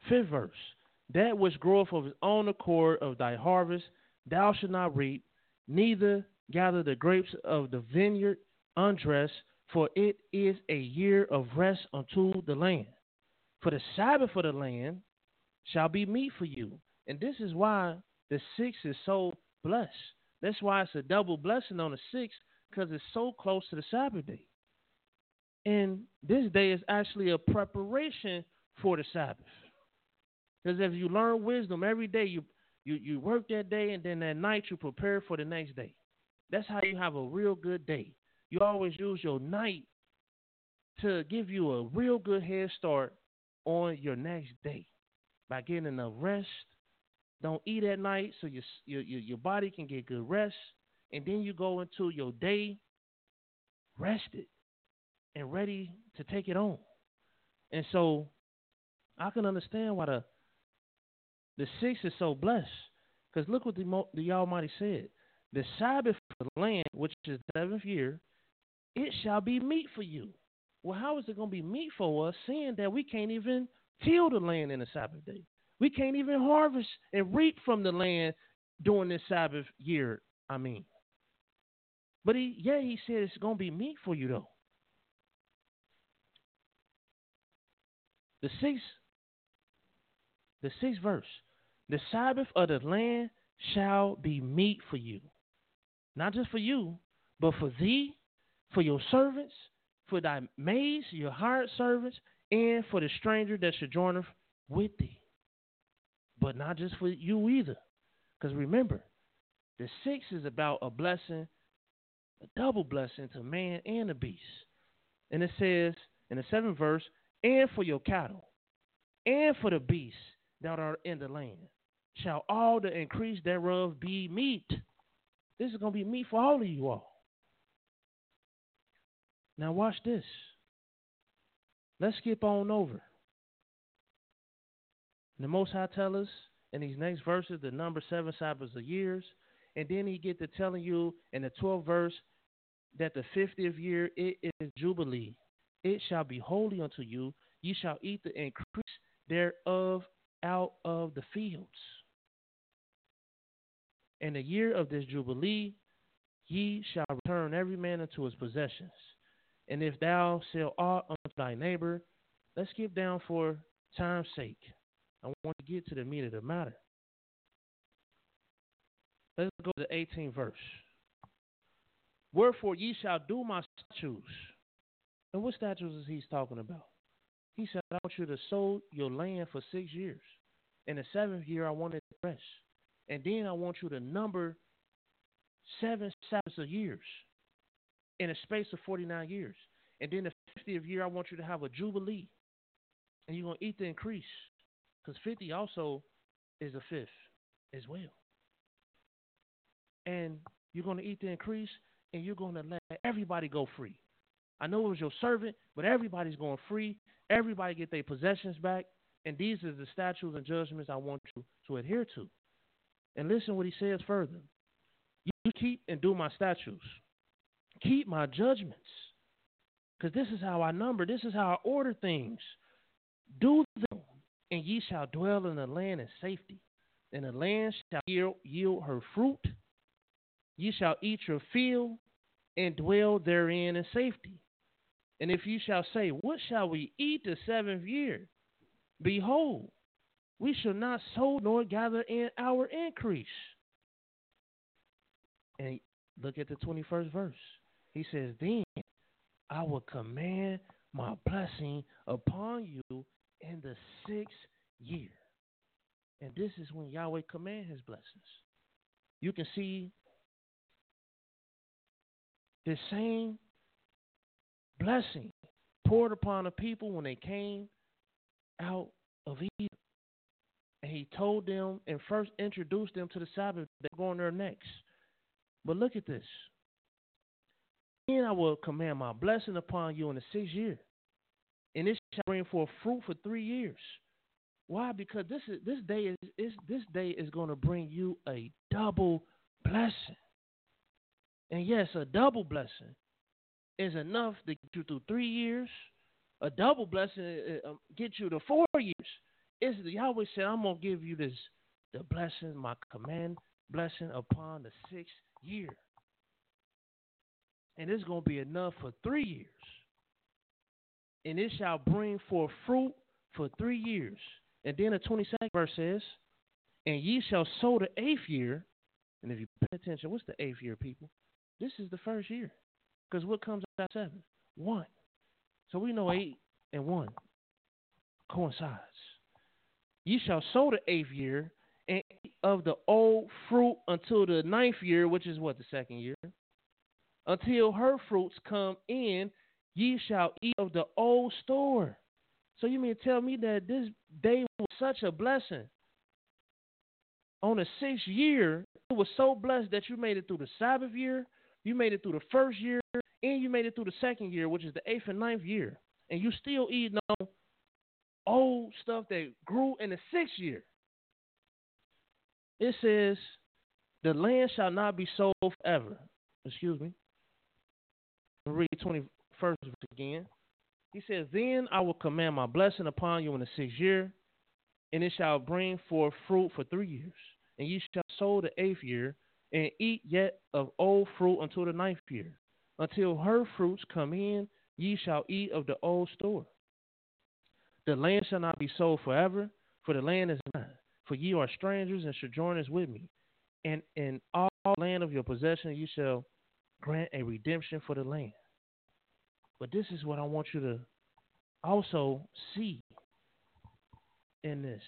Fifth verse. That which groweth of his own accord of thy harvest, thou shalt not reap, neither gather the grapes of the vineyard undressed, for it is a year of rest unto the land. For the Sabbath of the land shall be meat for you. And this is why the sixth is so blessed. That's why it's a double blessing on the sixth, because it's so close to the Sabbath day. And this day is actually a preparation for the Sabbath. Because if you learn wisdom every day, you work that day, and then that night you prepare for the next day. That's how you have a real good day. You always use your night to give you a real good head start on your next day by getting enough rest. Don't eat at night so your body can get good rest, and then you go into your day rested and ready to take it on. And so I can understand why the sixth is so blessed, because look what the Almighty said. The Sabbath of the land, which is the seventh year, it shall be meat for you. Well, how is it going to be meat for us, seeing that we can't even till the land in the Sabbath day? We can't even harvest and reap from the land during this Sabbath year, But he said it's going to be meat for you, though. The sixth verse. The Sabbath of the land shall be meat for you. Not just for you, but for thee, for your servants, for thy maids, your hired servants, and for the stranger that sojourneth with thee. But not just for you either. Because remember, the sixth is about a blessing, a double blessing to man and the beast. And it says in the seventh verse, and for your cattle, and for the beasts that are in the land, shall all the increase thereof be meat. This is going to be meat for all of you all. Now watch this. Let's skip on over. The Most High tells us in these next verses the number 7 Sabbaths of years, and then he get to telling you in the 12th verse that the 50th year it is Jubilee. It shall be holy unto you. Ye shall eat the increase thereof out of the fields. In the year of this Jubilee, ye shall return every man unto his possessions. And if thou sell aught unto thy neighbor, let's skip down for time's sake. I want to get to the meat of the matter. Let's go to the 18th verse. Wherefore ye shall do my statutes. And what statutes is he talking about? He said, I want you to sow your land for 6 years. In the 7th year, I want it to rest. And then I want you to number 7 Sabbaths of years in a space of 49 years. And then the 50th year, I want you to have a Jubilee. And you're going to eat the increase. Because 50 also is a fifth as well. And you're going to eat the increase, and you're going to let everybody go free. I know it was your servant, but everybody's going free. Everybody get their possessions back. And these are the statutes and judgments I want you to adhere to. And listen what he says further. You keep and do my statutes. Keep my judgments. Because this is how I number. This is how I order things. Do them, and ye shall dwell in the land in safety. And the land shall yield her fruit. Ye shall eat your fill, and dwell therein in safety. And if you shall say, what shall we eat the 7th year? Behold, we shall not sow nor gather in our increase. And look at the 21st verse. He says, then I will command my blessing upon you in the 6th year. And this is when Yahweh command his blessings. You can see the same blessing poured upon the people when they came out of Egypt. And he told them and first introduced them to the Sabbath. They're going there next. But look at this. Then I will command my blessing upon you in the 6th year. And it shall bring forth fruit for 3 years. Why? Because this day is going to bring you a double blessing. And yes, a double blessing is enough to get you through 3 years. A double blessing gets you to 4 years. It's Yahweh said, I'm gonna give you this the blessing, my command blessing upon the 6th year. And it's gonna be enough for 3 years. And it shall bring forth fruit for 3 years. And then the 22nd verse says, and ye shall sow the 8th year. And if you pay attention, what's the 8th year, people? This is the 1st year. Because what comes after 7? 1. So we know 8 and 1 coincides. Ye shall sow the 8th year, and eat of the old fruit until the 9th year, which is what, the 2nd year? Until her fruits come in, ye shall eat of the old store. So you mean to tell me that this day was such a blessing? On the 6th year, it was so blessed that you made it through the Sabbath year, you made it through the 1st year, and you made it through the 2nd year, which is the 8th and 9th year. And you still eating on old stuff that grew in the 6th year. It says, the land shall not be sold forever. Excuse me. I'll read 21st verse again. He says, then I will command my blessing upon you in the 6th year, and it shall bring forth fruit for 3 years. And ye shall sow the 8th year, and eat yet of old fruit until the 9th year. Until her fruits come in, ye shall eat of the old store. The land shall not be sold forever, for the land is mine. For ye are strangers and sojourners with me. And in all land of your possession ye shall grant a redemption for the land. But this is what I want you to also see in this.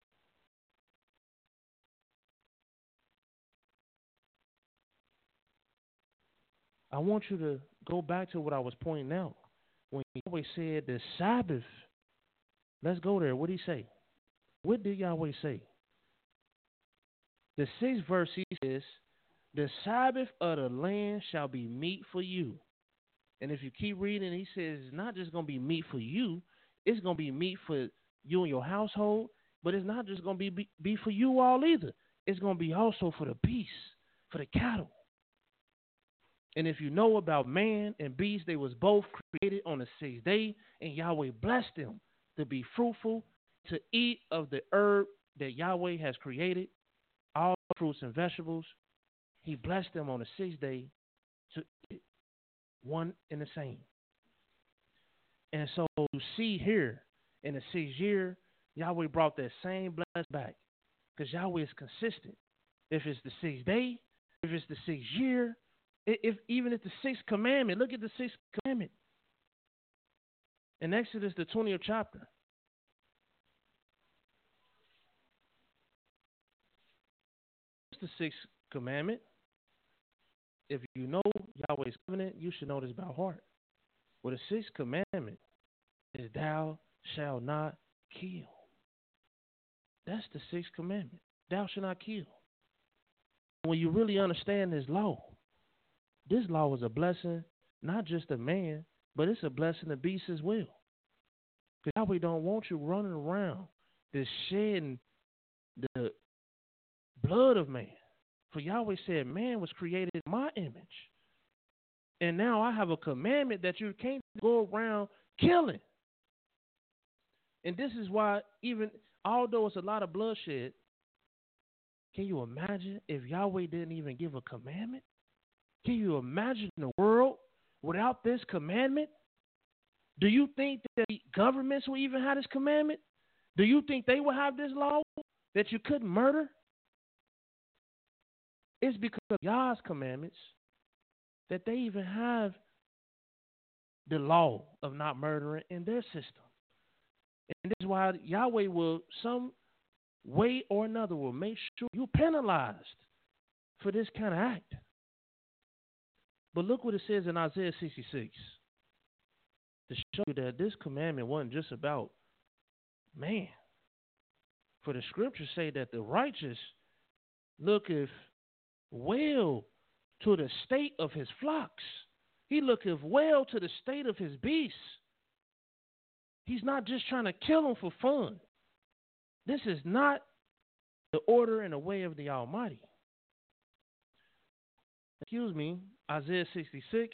I want you to go back to what I was pointing out. When Yahweh said the Sabbath, let's go there. What did he say? What did Yahweh say? The 6th verse, he says, the Sabbath of the land shall be meat for you. And if you keep reading, he says it's not just going to be meat for you. It's going to be meat for you and your household. But it's not just going to be for you all either. It's going to be also for the beasts, for the cattle. And if you know about man and beast, they was both created on the 6th day. And Yahweh blessed them to be fruitful, to eat of the herb that Yahweh has created, all fruits and vegetables. He blessed them on the 6th day to eat one and the same. And so you see here in the 6th year, Yahweh brought that same blessing back because Yahweh is consistent. If it's the 6th day, if it's the 6th year, even if the 6th commandment, look at the 6th commandment. In Exodus, the 20th chapter. What's the 6th commandment? If you know Yahweh's covenant, you should know this by heart. Well, the 6th commandment is thou shalt not kill. That's the 6th commandment. Thou shalt not kill. When you really understand this law is a blessing, not just to man, but it's a blessing to beasts as well. Because Yahweh don't want you running around just shedding the blood of man. For Yahweh said man was created in my image. And now I have a commandment that you can't go around killing. And this is why even although it's a lot of bloodshed, can you imagine if Yahweh didn't even give a commandment? Can you imagine the world without this commandment? Do you think that the governments will even have this commandment? Do you think they will have this law that you couldn't murder? It's because of Yah's commandments that they even have the law of not murdering in their system. And this is why Yahweh will, some way or another, will make sure you're penalized for this kind of act. But look what it says in Isaiah 66 to show you that this commandment wasn't just about man. For the scriptures say that the righteous looketh well to the state of his flocks. He looketh well to the state of his beasts. He's not just trying to kill them for fun. This is not the order and the way of the Almighty. Excuse me, Isaiah 66.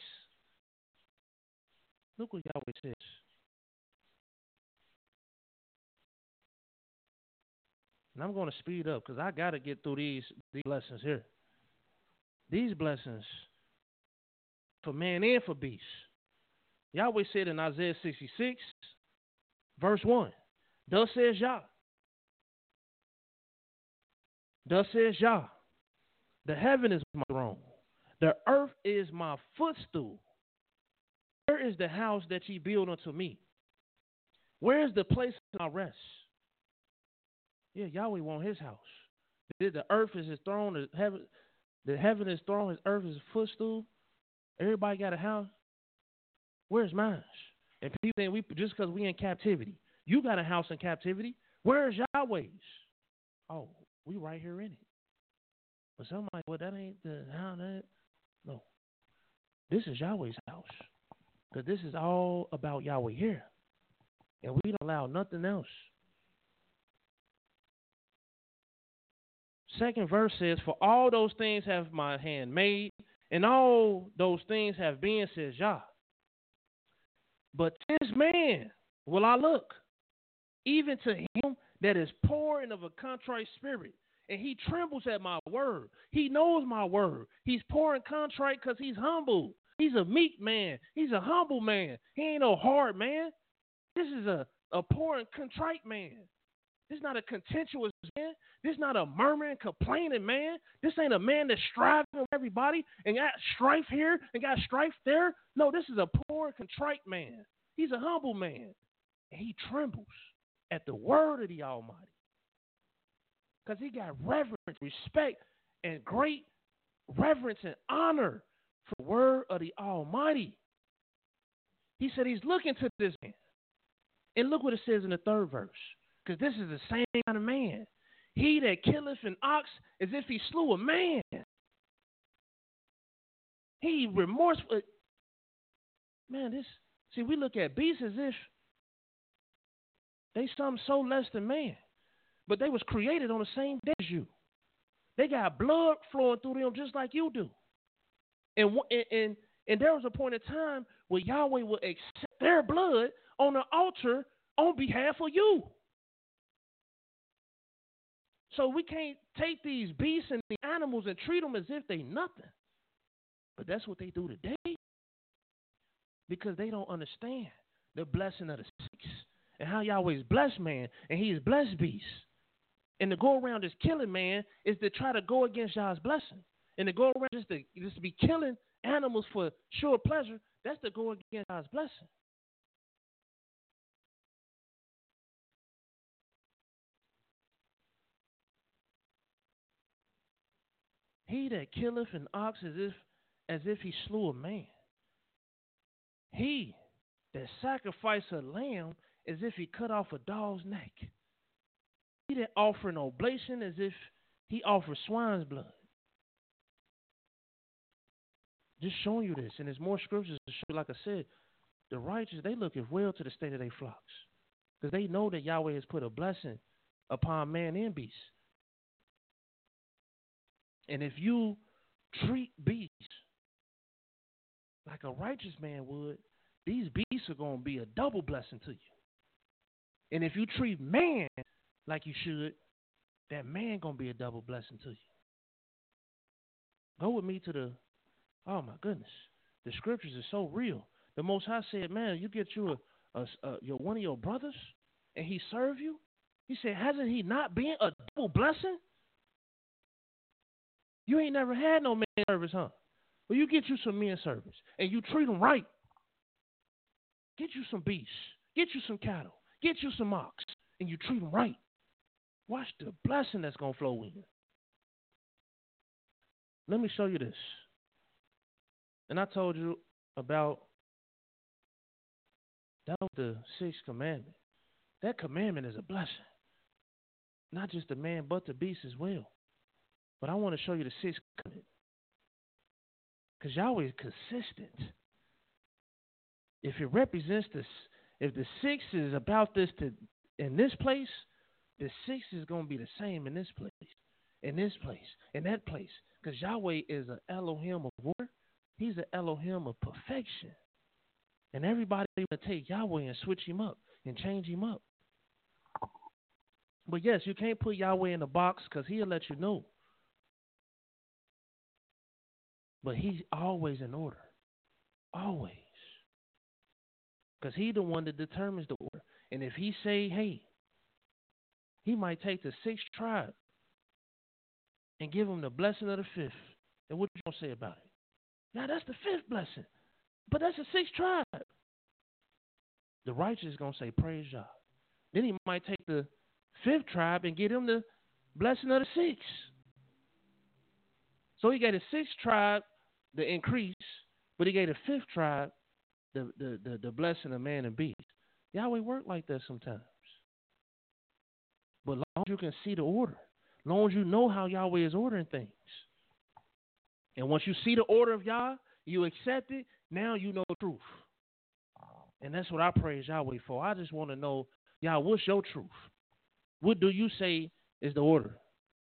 Look what Yahweh says. And I'm going to speed up because I got to get through these blessings here. These blessings for man and for beast. Yahweh said in Isaiah 66, verse 1, thus says Yah. Thus says Yah, the heaven is my throne, the earth is my footstool. Where is the house that ye build unto me? Where is the place of my rest? Yeah, Yahweh wants his house. The earth is his throne, the heaven is throne, his earth is his footstool. Everybody got a house. Where's mine? And people think just because we in captivity. You got a house in captivity. Where's Yahweh's? Oh, we right here in it. But somebody, well, that ain't the how that. No. This is Yahweh's house. Because this is all about Yahweh here. And we don't allow nothing else. Second verse says, for all those things have my hand made, and all those things have been, says Yah. But this man will I look, even to him that is poor and of a contrite spirit, and he trembles at my word. He knows my word. He's poor and contrite because he's humble. He's a meek man. He's a humble man. He ain't no hard man. This is a poor and contrite man. This is not a contentious man. This is not a murmuring, complaining man. This ain't a man that's striving with everybody and got strife here and got strife there. No, this is a poor and contrite man. He's a humble man. And he trembles at the word of the Almighty. Because he got reverence, respect, and great reverence and honor for the word of the Almighty. He said he's looking to this man. And look what it says in the third verse. Because this is the same kind of man. He that killeth an ox as if he slew a man. He remorseful. Man, we look at beasts as if they something so less than man. But they was created on the same day as you. They got blood flowing through them just like you do. And there was a point in time where Yahweh would accept their blood on the altar on behalf of you. So we can't take these beasts and the animals and treat them as if they nothing. But that's what they do today. Because they don't understand the blessing of the six and how Yahweh's blessed man and he's blessed beasts. And to go around just killing man is to try to go against Yah's blessing. And to go around just to be killing animals for sure pleasure, that's to go against Yah's blessing. He that killeth an ox as if he slew a man. He that sacrificed a lamb as if he cut off a dog's neck. He that offer an oblation as if he offered swine's blood. Just showing you this, and there's more scriptures to show. Like I said, the righteous, they look well to the state of their flocks. Because they know that Yahweh has put a blessing upon man and beast. And if you treat beasts like a righteous man would, these beasts are going to be a double blessing to you. And if you treat man like you should, that man going to be a double blessing to you. Go with me to oh my goodness, the scriptures are so real. The Most High said, man, you get you your one of your brothers and he serve you. He said, hasn't he not been a double blessing? You ain't never had no man service, huh? Well, you get you some men service and you treat them right. Get you some beasts. Get you some cattle. Get you some ox. And you treat them right. Watch the blessing that's going to flow in. Let me show you this. And I told you about that was the sixth commandment. That commandment is a blessing. Not just the man, but the beast as well. But I want to show you the sixth commandment. Because Yahweh is consistent. If it represents this, if the six is about this in this place, the six is going to be the same in this place, in that place. Because Yahweh is an Elohim of war. He's an Elohim of perfection. And everybody want to take Yahweh and switch him up and change him up. But yes, you can't put Yahweh in a box because he'll let you know. But he's always in order. Always. Because he's the one that determines the order. And if he say, hey, he might take the sixth tribe and give him the blessing of the fifth. And what you going to say about it? Now, that's the fifth blessing. But that's the sixth tribe. The righteous is going to say, praise God. Then he might take the fifth tribe and give him the blessing of the sixth. So he gave the sixth tribe the increase, but he gave the fifth tribe the blessing of man and beast. Yahweh work like that sometimes. But as long as you can see the order, as long as you know how Yahweh is ordering things. And once you see the order of Yah, you accept it, now you know the truth. And that's what I praise Yahweh for. I just want to know, Yah, what's your truth? What do you say is the order?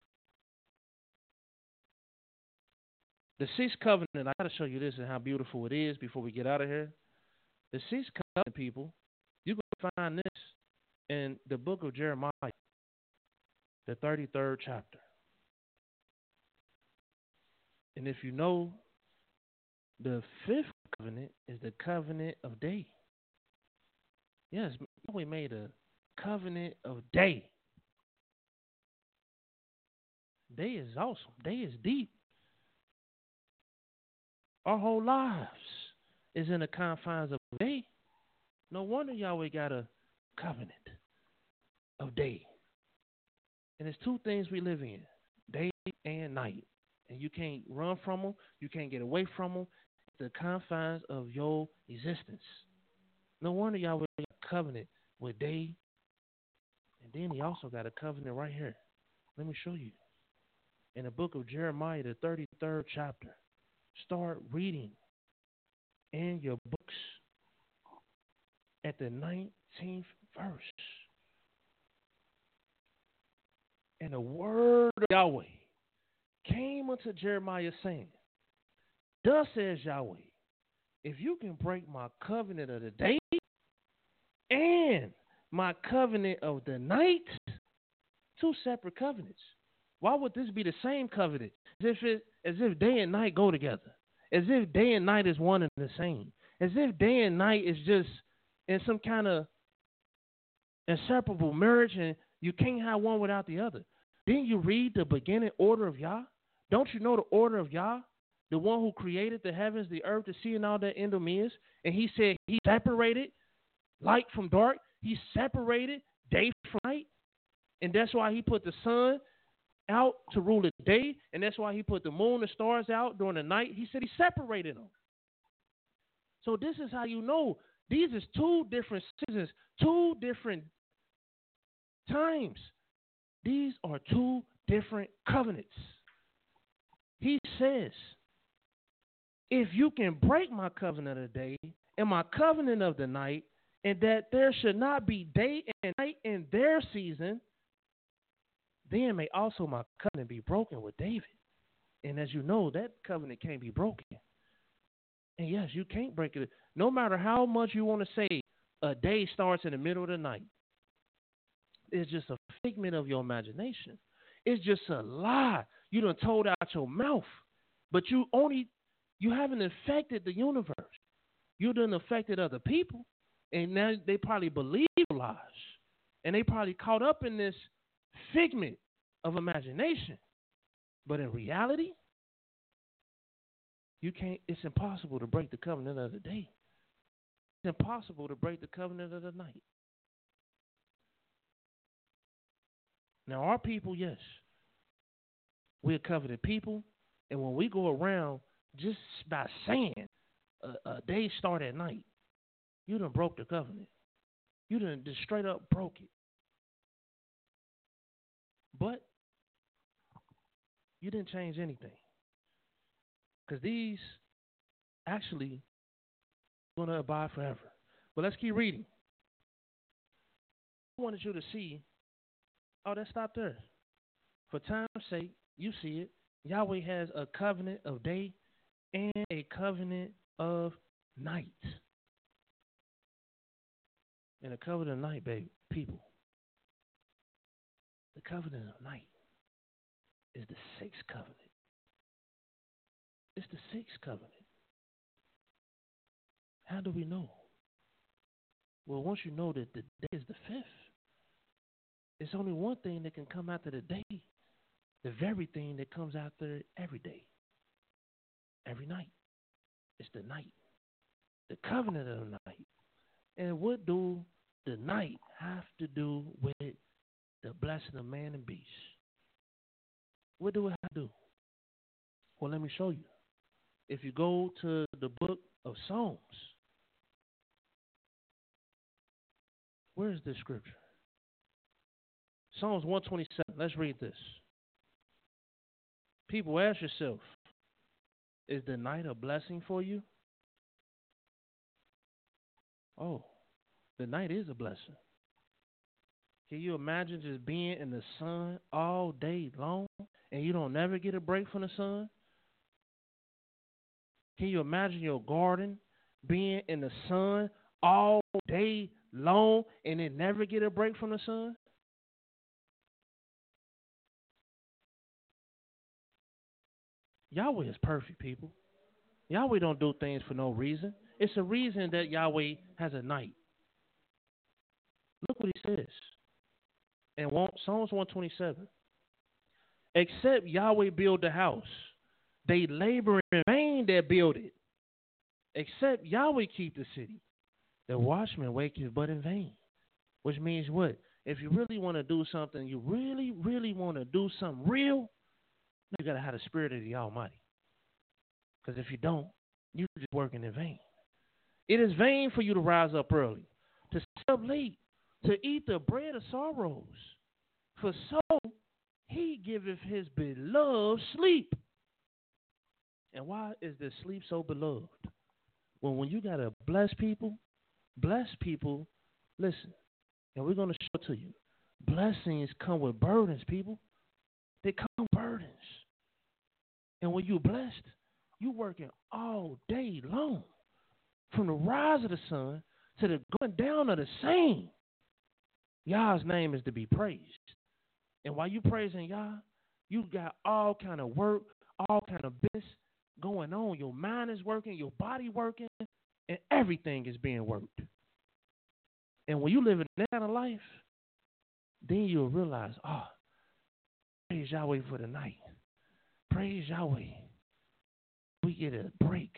The sixth covenant, I got to show you this and how beautiful it is before we get out of here. The sixth covenant, people, you can find this in the book of Jeremiah, the 33rd chapter. And if you know, the fifth covenant is the covenant of day. Yes, we made a covenant of day. Day is awesome. Day is deep. Our whole lives is in the confines of day. No wonder Yahweh got a covenant of day. And there's two things we live in, day and night. And you can't run from them. You can't get away from them. The confines of your existence. No wonder Yahweh got a covenant with day. And then he also got a covenant right here. Let me show you. In the book of Jeremiah, the 33rd chapter. Start reading in your books at the 19th verse. And the word of Yahweh came unto Jeremiah saying, thus says Yahweh, if you can break my covenant of the day and my covenant of the night, two separate covenants. Why would this be the same covenant? As if day and night go together. As if day and night is one and the same. As if day and night is just in some kind of inseparable marriage and you can't have one without the other. Didn't you read the beginning order of Yah? Don't you know the order of Yah? The one who created the heavens, the earth, the sea, and all that in them is. And he said he separated light from dark. He separated day from night. And that's why he put the sun out to rule the day, and that's why he put the moon and stars out during the night. He said he separated them. So this is how you know these is two different seasons, two different times. These are two different covenants. He says, if you can break my covenant of the day and my covenant of the night, and that there should not be day and night in their season, then may also my covenant be broken with David. And as you know, that covenant can't be broken. And yes, you can't break it. No matter how much you want to say a day starts in the middle of the night, it's just a figment of your imagination. It's just a lie you done told out your mouth. But you haven't affected the universe. You done affected other people. And now they probably believe lies. And they probably caught up in this figment of imagination. But in reality, it's impossible to break the covenant of the day. It's impossible to break the covenant of the night. Now, our people, yes, we're covenant people. And when we go around just by saying a day start at night, you done broke the covenant. You done just straight up broke it. But you didn't change anything. Because these actually going to abide forever. But let's keep reading. I wanted you to see. Oh, that stopped there. For time's sake, you see it. Yahweh has a covenant of day and a covenant of night. And a covenant of night, baby, people. The covenant of night is the sixth covenant. It's the sixth covenant. How do we know? Well, once you know that the day is the fifth, it's only one thing that can come after the day, the very thing that comes after every day, every night. It's the night, the covenant of the night. And what do the night have to do with the blessing of man and beast? What do it have to do? Well, let me show you. If you go to the book of Psalms, where is this scripture? Psalms 127. Let's read this. People, ask yourself, is the night a blessing for you? Oh, the night is a blessing. Can you imagine just being in the sun all day long and you don't never get a break from the sun? Can you imagine your garden being in the sun all day long and it never get a break from the sun? Yahweh is perfect, people. Yahweh don't do things for no reason. It's a reason that Yahweh has a night. Look what he says in Psalms 127. Except Yahweh build the house, they labor in vain that build it. Except Yahweh keep the city, the watchman waketh but in vain. Which means what? If you really want to do something, you really, really want to do something real, you got to have the spirit of the Almighty. Because if you don't, you're just working in vain. It is vain for you to rise up early, to sit up late, to eat the bread of sorrows. For so he giveth his beloved sleep. And why is this sleep so beloved? Well, when you got to bless people, listen, and we're going to show it to you. Blessings come with burdens, people. They come with burdens. And when you're blessed, you're working all day long. From the rise of the sun to the going down of the same. Yah's name is to be praised. And while you praising Yah, you got all kind of work, all kind of business going on. Your mind is working, your body working, and everything is being worked. And when you live in that kind of life, then you'll realize, praise Yahweh for the night. Praise Yahweh. We get a break.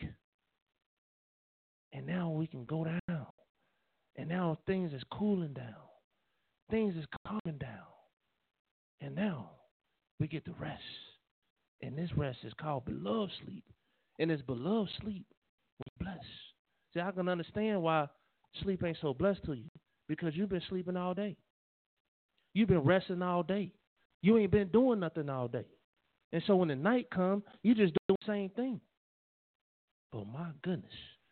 And now we can go down. And now things is cooling down. Things is calming down. And now we get to rest. And this rest is called beloved sleep. And this beloved sleep, we bless. See, I can understand why sleep ain't so blessed to you. Because you've been sleeping all day. You've been resting all day. You ain't been doing nothing all day. And so when the night comes, you just do the same thing. But my goodness.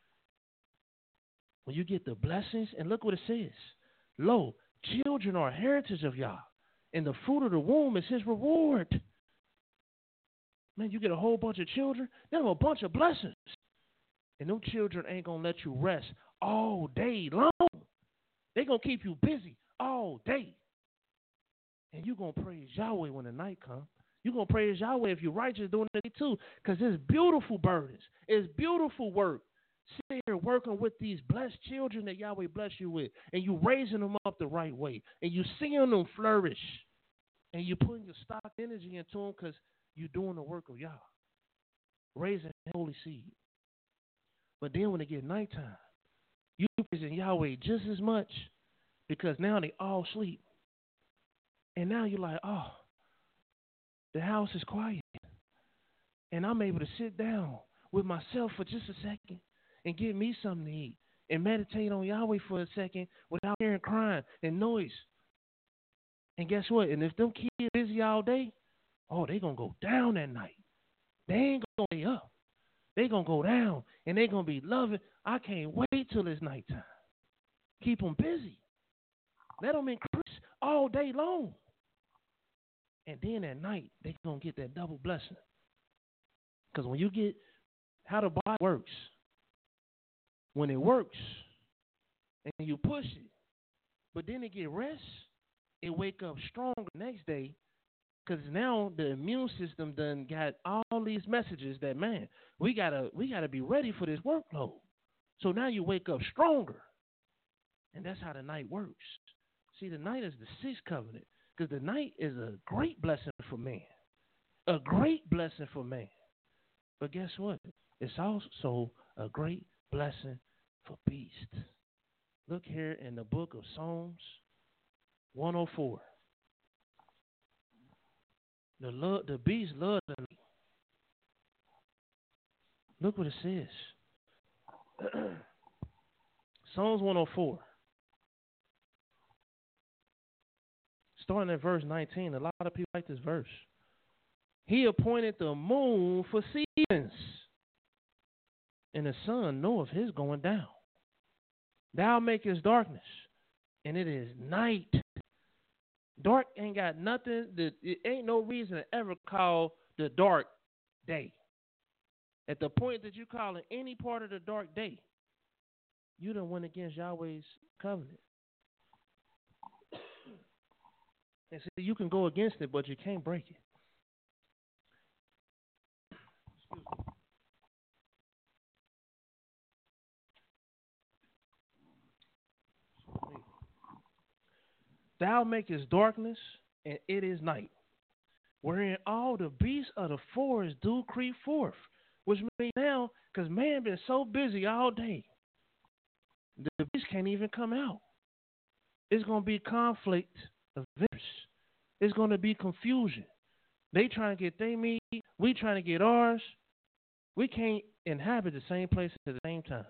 When you get the blessings, and look what it says. Lo, children are heritage of Yah, and the fruit of the womb is his reward. Man, you get a whole bunch of children, then a bunch of blessings. And them children ain't going to let you rest all day long. They're going to keep you busy all day. And you're going to praise Yahweh when the night comes. You're going to praise Yahweh if you're righteous doing it too. Because it's beautiful burdens. It's beautiful work. Sit here working with these blessed children that Yahweh bless you with. And you raising them up the right way. And you seeing them flourish. And you putting your stock energy into them because you're doing the work of Yah. Raising holy seed. But then when it get nighttime, you praising Yahweh just as much because now they all sleep. And now you're like, the house is quiet. And I'm able to sit down with myself for just a second and get me something to eat and meditate on Yahweh for a second without hearing crying and noise. And guess what? And if them kids busy all day, they going to go down that night. They ain't going to stay up. They going to go down and they going to be loving. I can't wait till it's nighttime. Keep them busy. Let them increase all day long. And then at night, they're going to get that double blessing. Because when you get how the body works, when it works and you push it, but then it get rest, it wake up stronger the next day because now the immune system done got all these messages that, man, we gotta be ready for this workload. So now you wake up stronger, and that's how the night works. See, the night is the sixth covenant because the night is a great blessing for man, a great blessing for man. But guess what? It's also a great blessing for beast. Look here in the book of Psalms 104. The beast love the night. Look what it says. Psalms 104. Starting at verse 19. A lot of people like this verse. He appointed the moon for seasons, and the sun knoweth his going down. Thou makest darkness, and it is night. Dark ain't got nothing. It ain't no reason to ever call the dark day. At the point that you call it any part of the dark day, you done went against Yahweh's covenant. And see, you can go against it, but you can't break it. Thou makest darkness, and it is night, wherein all the beasts of the forest do creep forth. Which means now, because man been so busy all day, the beasts can't even come out. It's going to be conflict of interest. It's going to be confusion. They trying to get their meat. We trying to get ours. We can't inhabit the same place at the same time.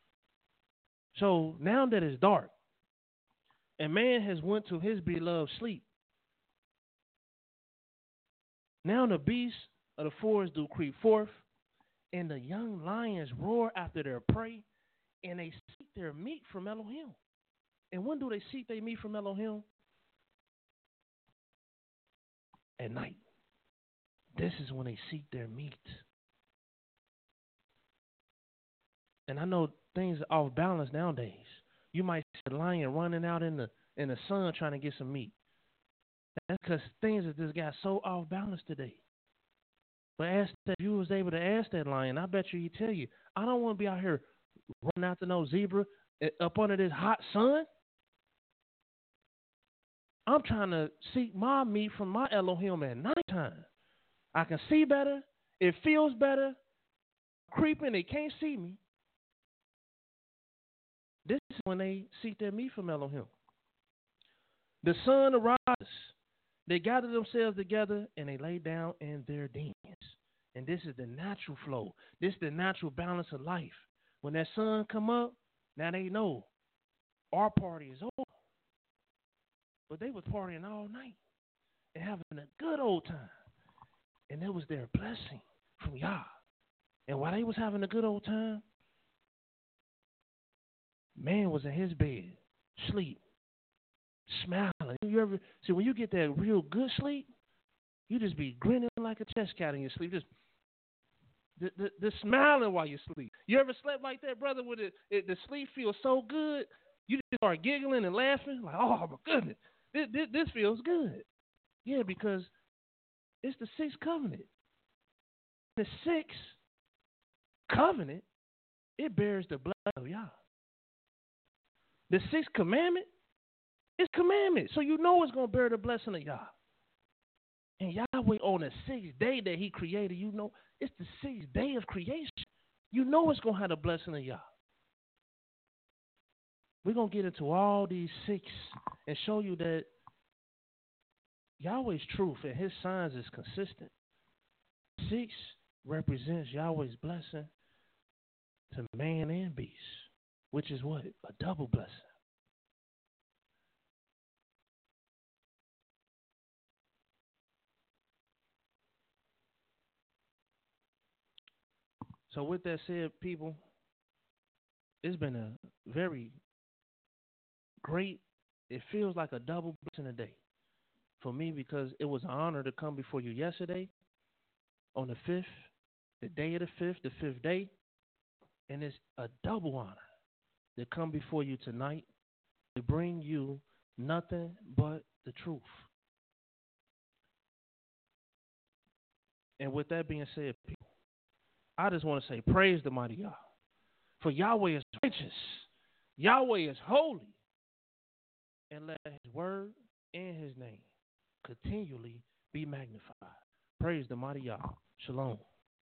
So now that it's dark, and man has went to his beloved sleep, now the beasts of the forest do creep forth, and the young lions roar after their prey, and they seek their meat from Elohim. And when do they seek their meat from Elohim? At night. This is when they seek their meat. And I know things are off balance nowadays. You might see a lion running out in the sun trying to get some meat. That's because things have just got so off balance today. But if you was able to ask that lion, I bet you he'd tell you, I don't want to be out here running after no zebra up under this hot sun. I'm trying to seek my meat from my Elohim at nighttime. I can see better. It feels better. Creeping, they can't see me. This is when they seek their meat from Elohim. The sun arises. They gather themselves together and they lay down in their dens. And this is the natural flow. This is the natural balance of life. When that sun come up, now they know our party is over. But they was partying all night and having a good old time. And it was their blessing from Yah. And while they was having a good old time, man was in his bed, sleep, smiling. You ever see when you get that real good sleep, you just be grinning like a chest cat in your sleep, just the smiling while you sleep. You ever slept like that, brother? Where the sleep feels so good, you just start giggling and laughing, like, oh my goodness, this feels good. Yeah, because it's the sixth covenant. The sixth covenant, it bears the blood of Yah. The sixth commandment is commandment. So you know it's going to bear the blessing of Yah. And Yahweh on the sixth day that he created, you know, it's the sixth day of creation. You know it's going to have the blessing of Yah. We're going to get into all these six and show you that Yahweh's truth and his signs is consistent. Six represents Yahweh's blessing to man and beast, which is what? A double blessing. So with that said, people, it's been a very great, it feels like a double blessing today for me because it was an honor to come before you yesterday on the 5th, the day of the 5th day, and it's a double honor to come before you tonight to bring you Nothing but the truth. And with that being said, people, I just want to say praise the mighty God. For Yahweh is righteous. Yahweh is holy. And let his word and his name continually be magnified. Praise the mighty Yah. Shalom.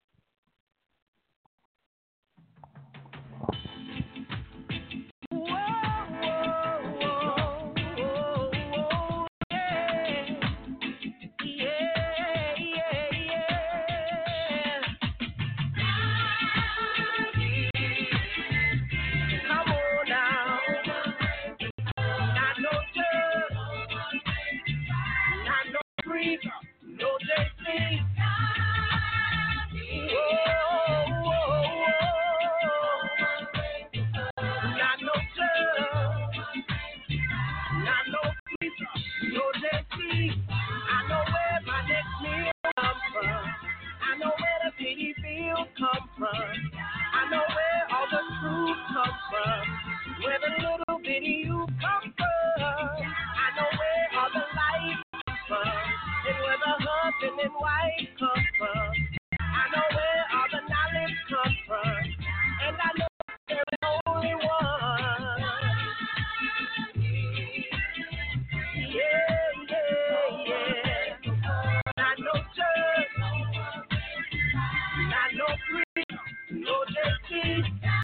Come from. I know where all the truth comes from. Where the little bitty you come from. I know where all the light comes from. And where the husband and wife come from.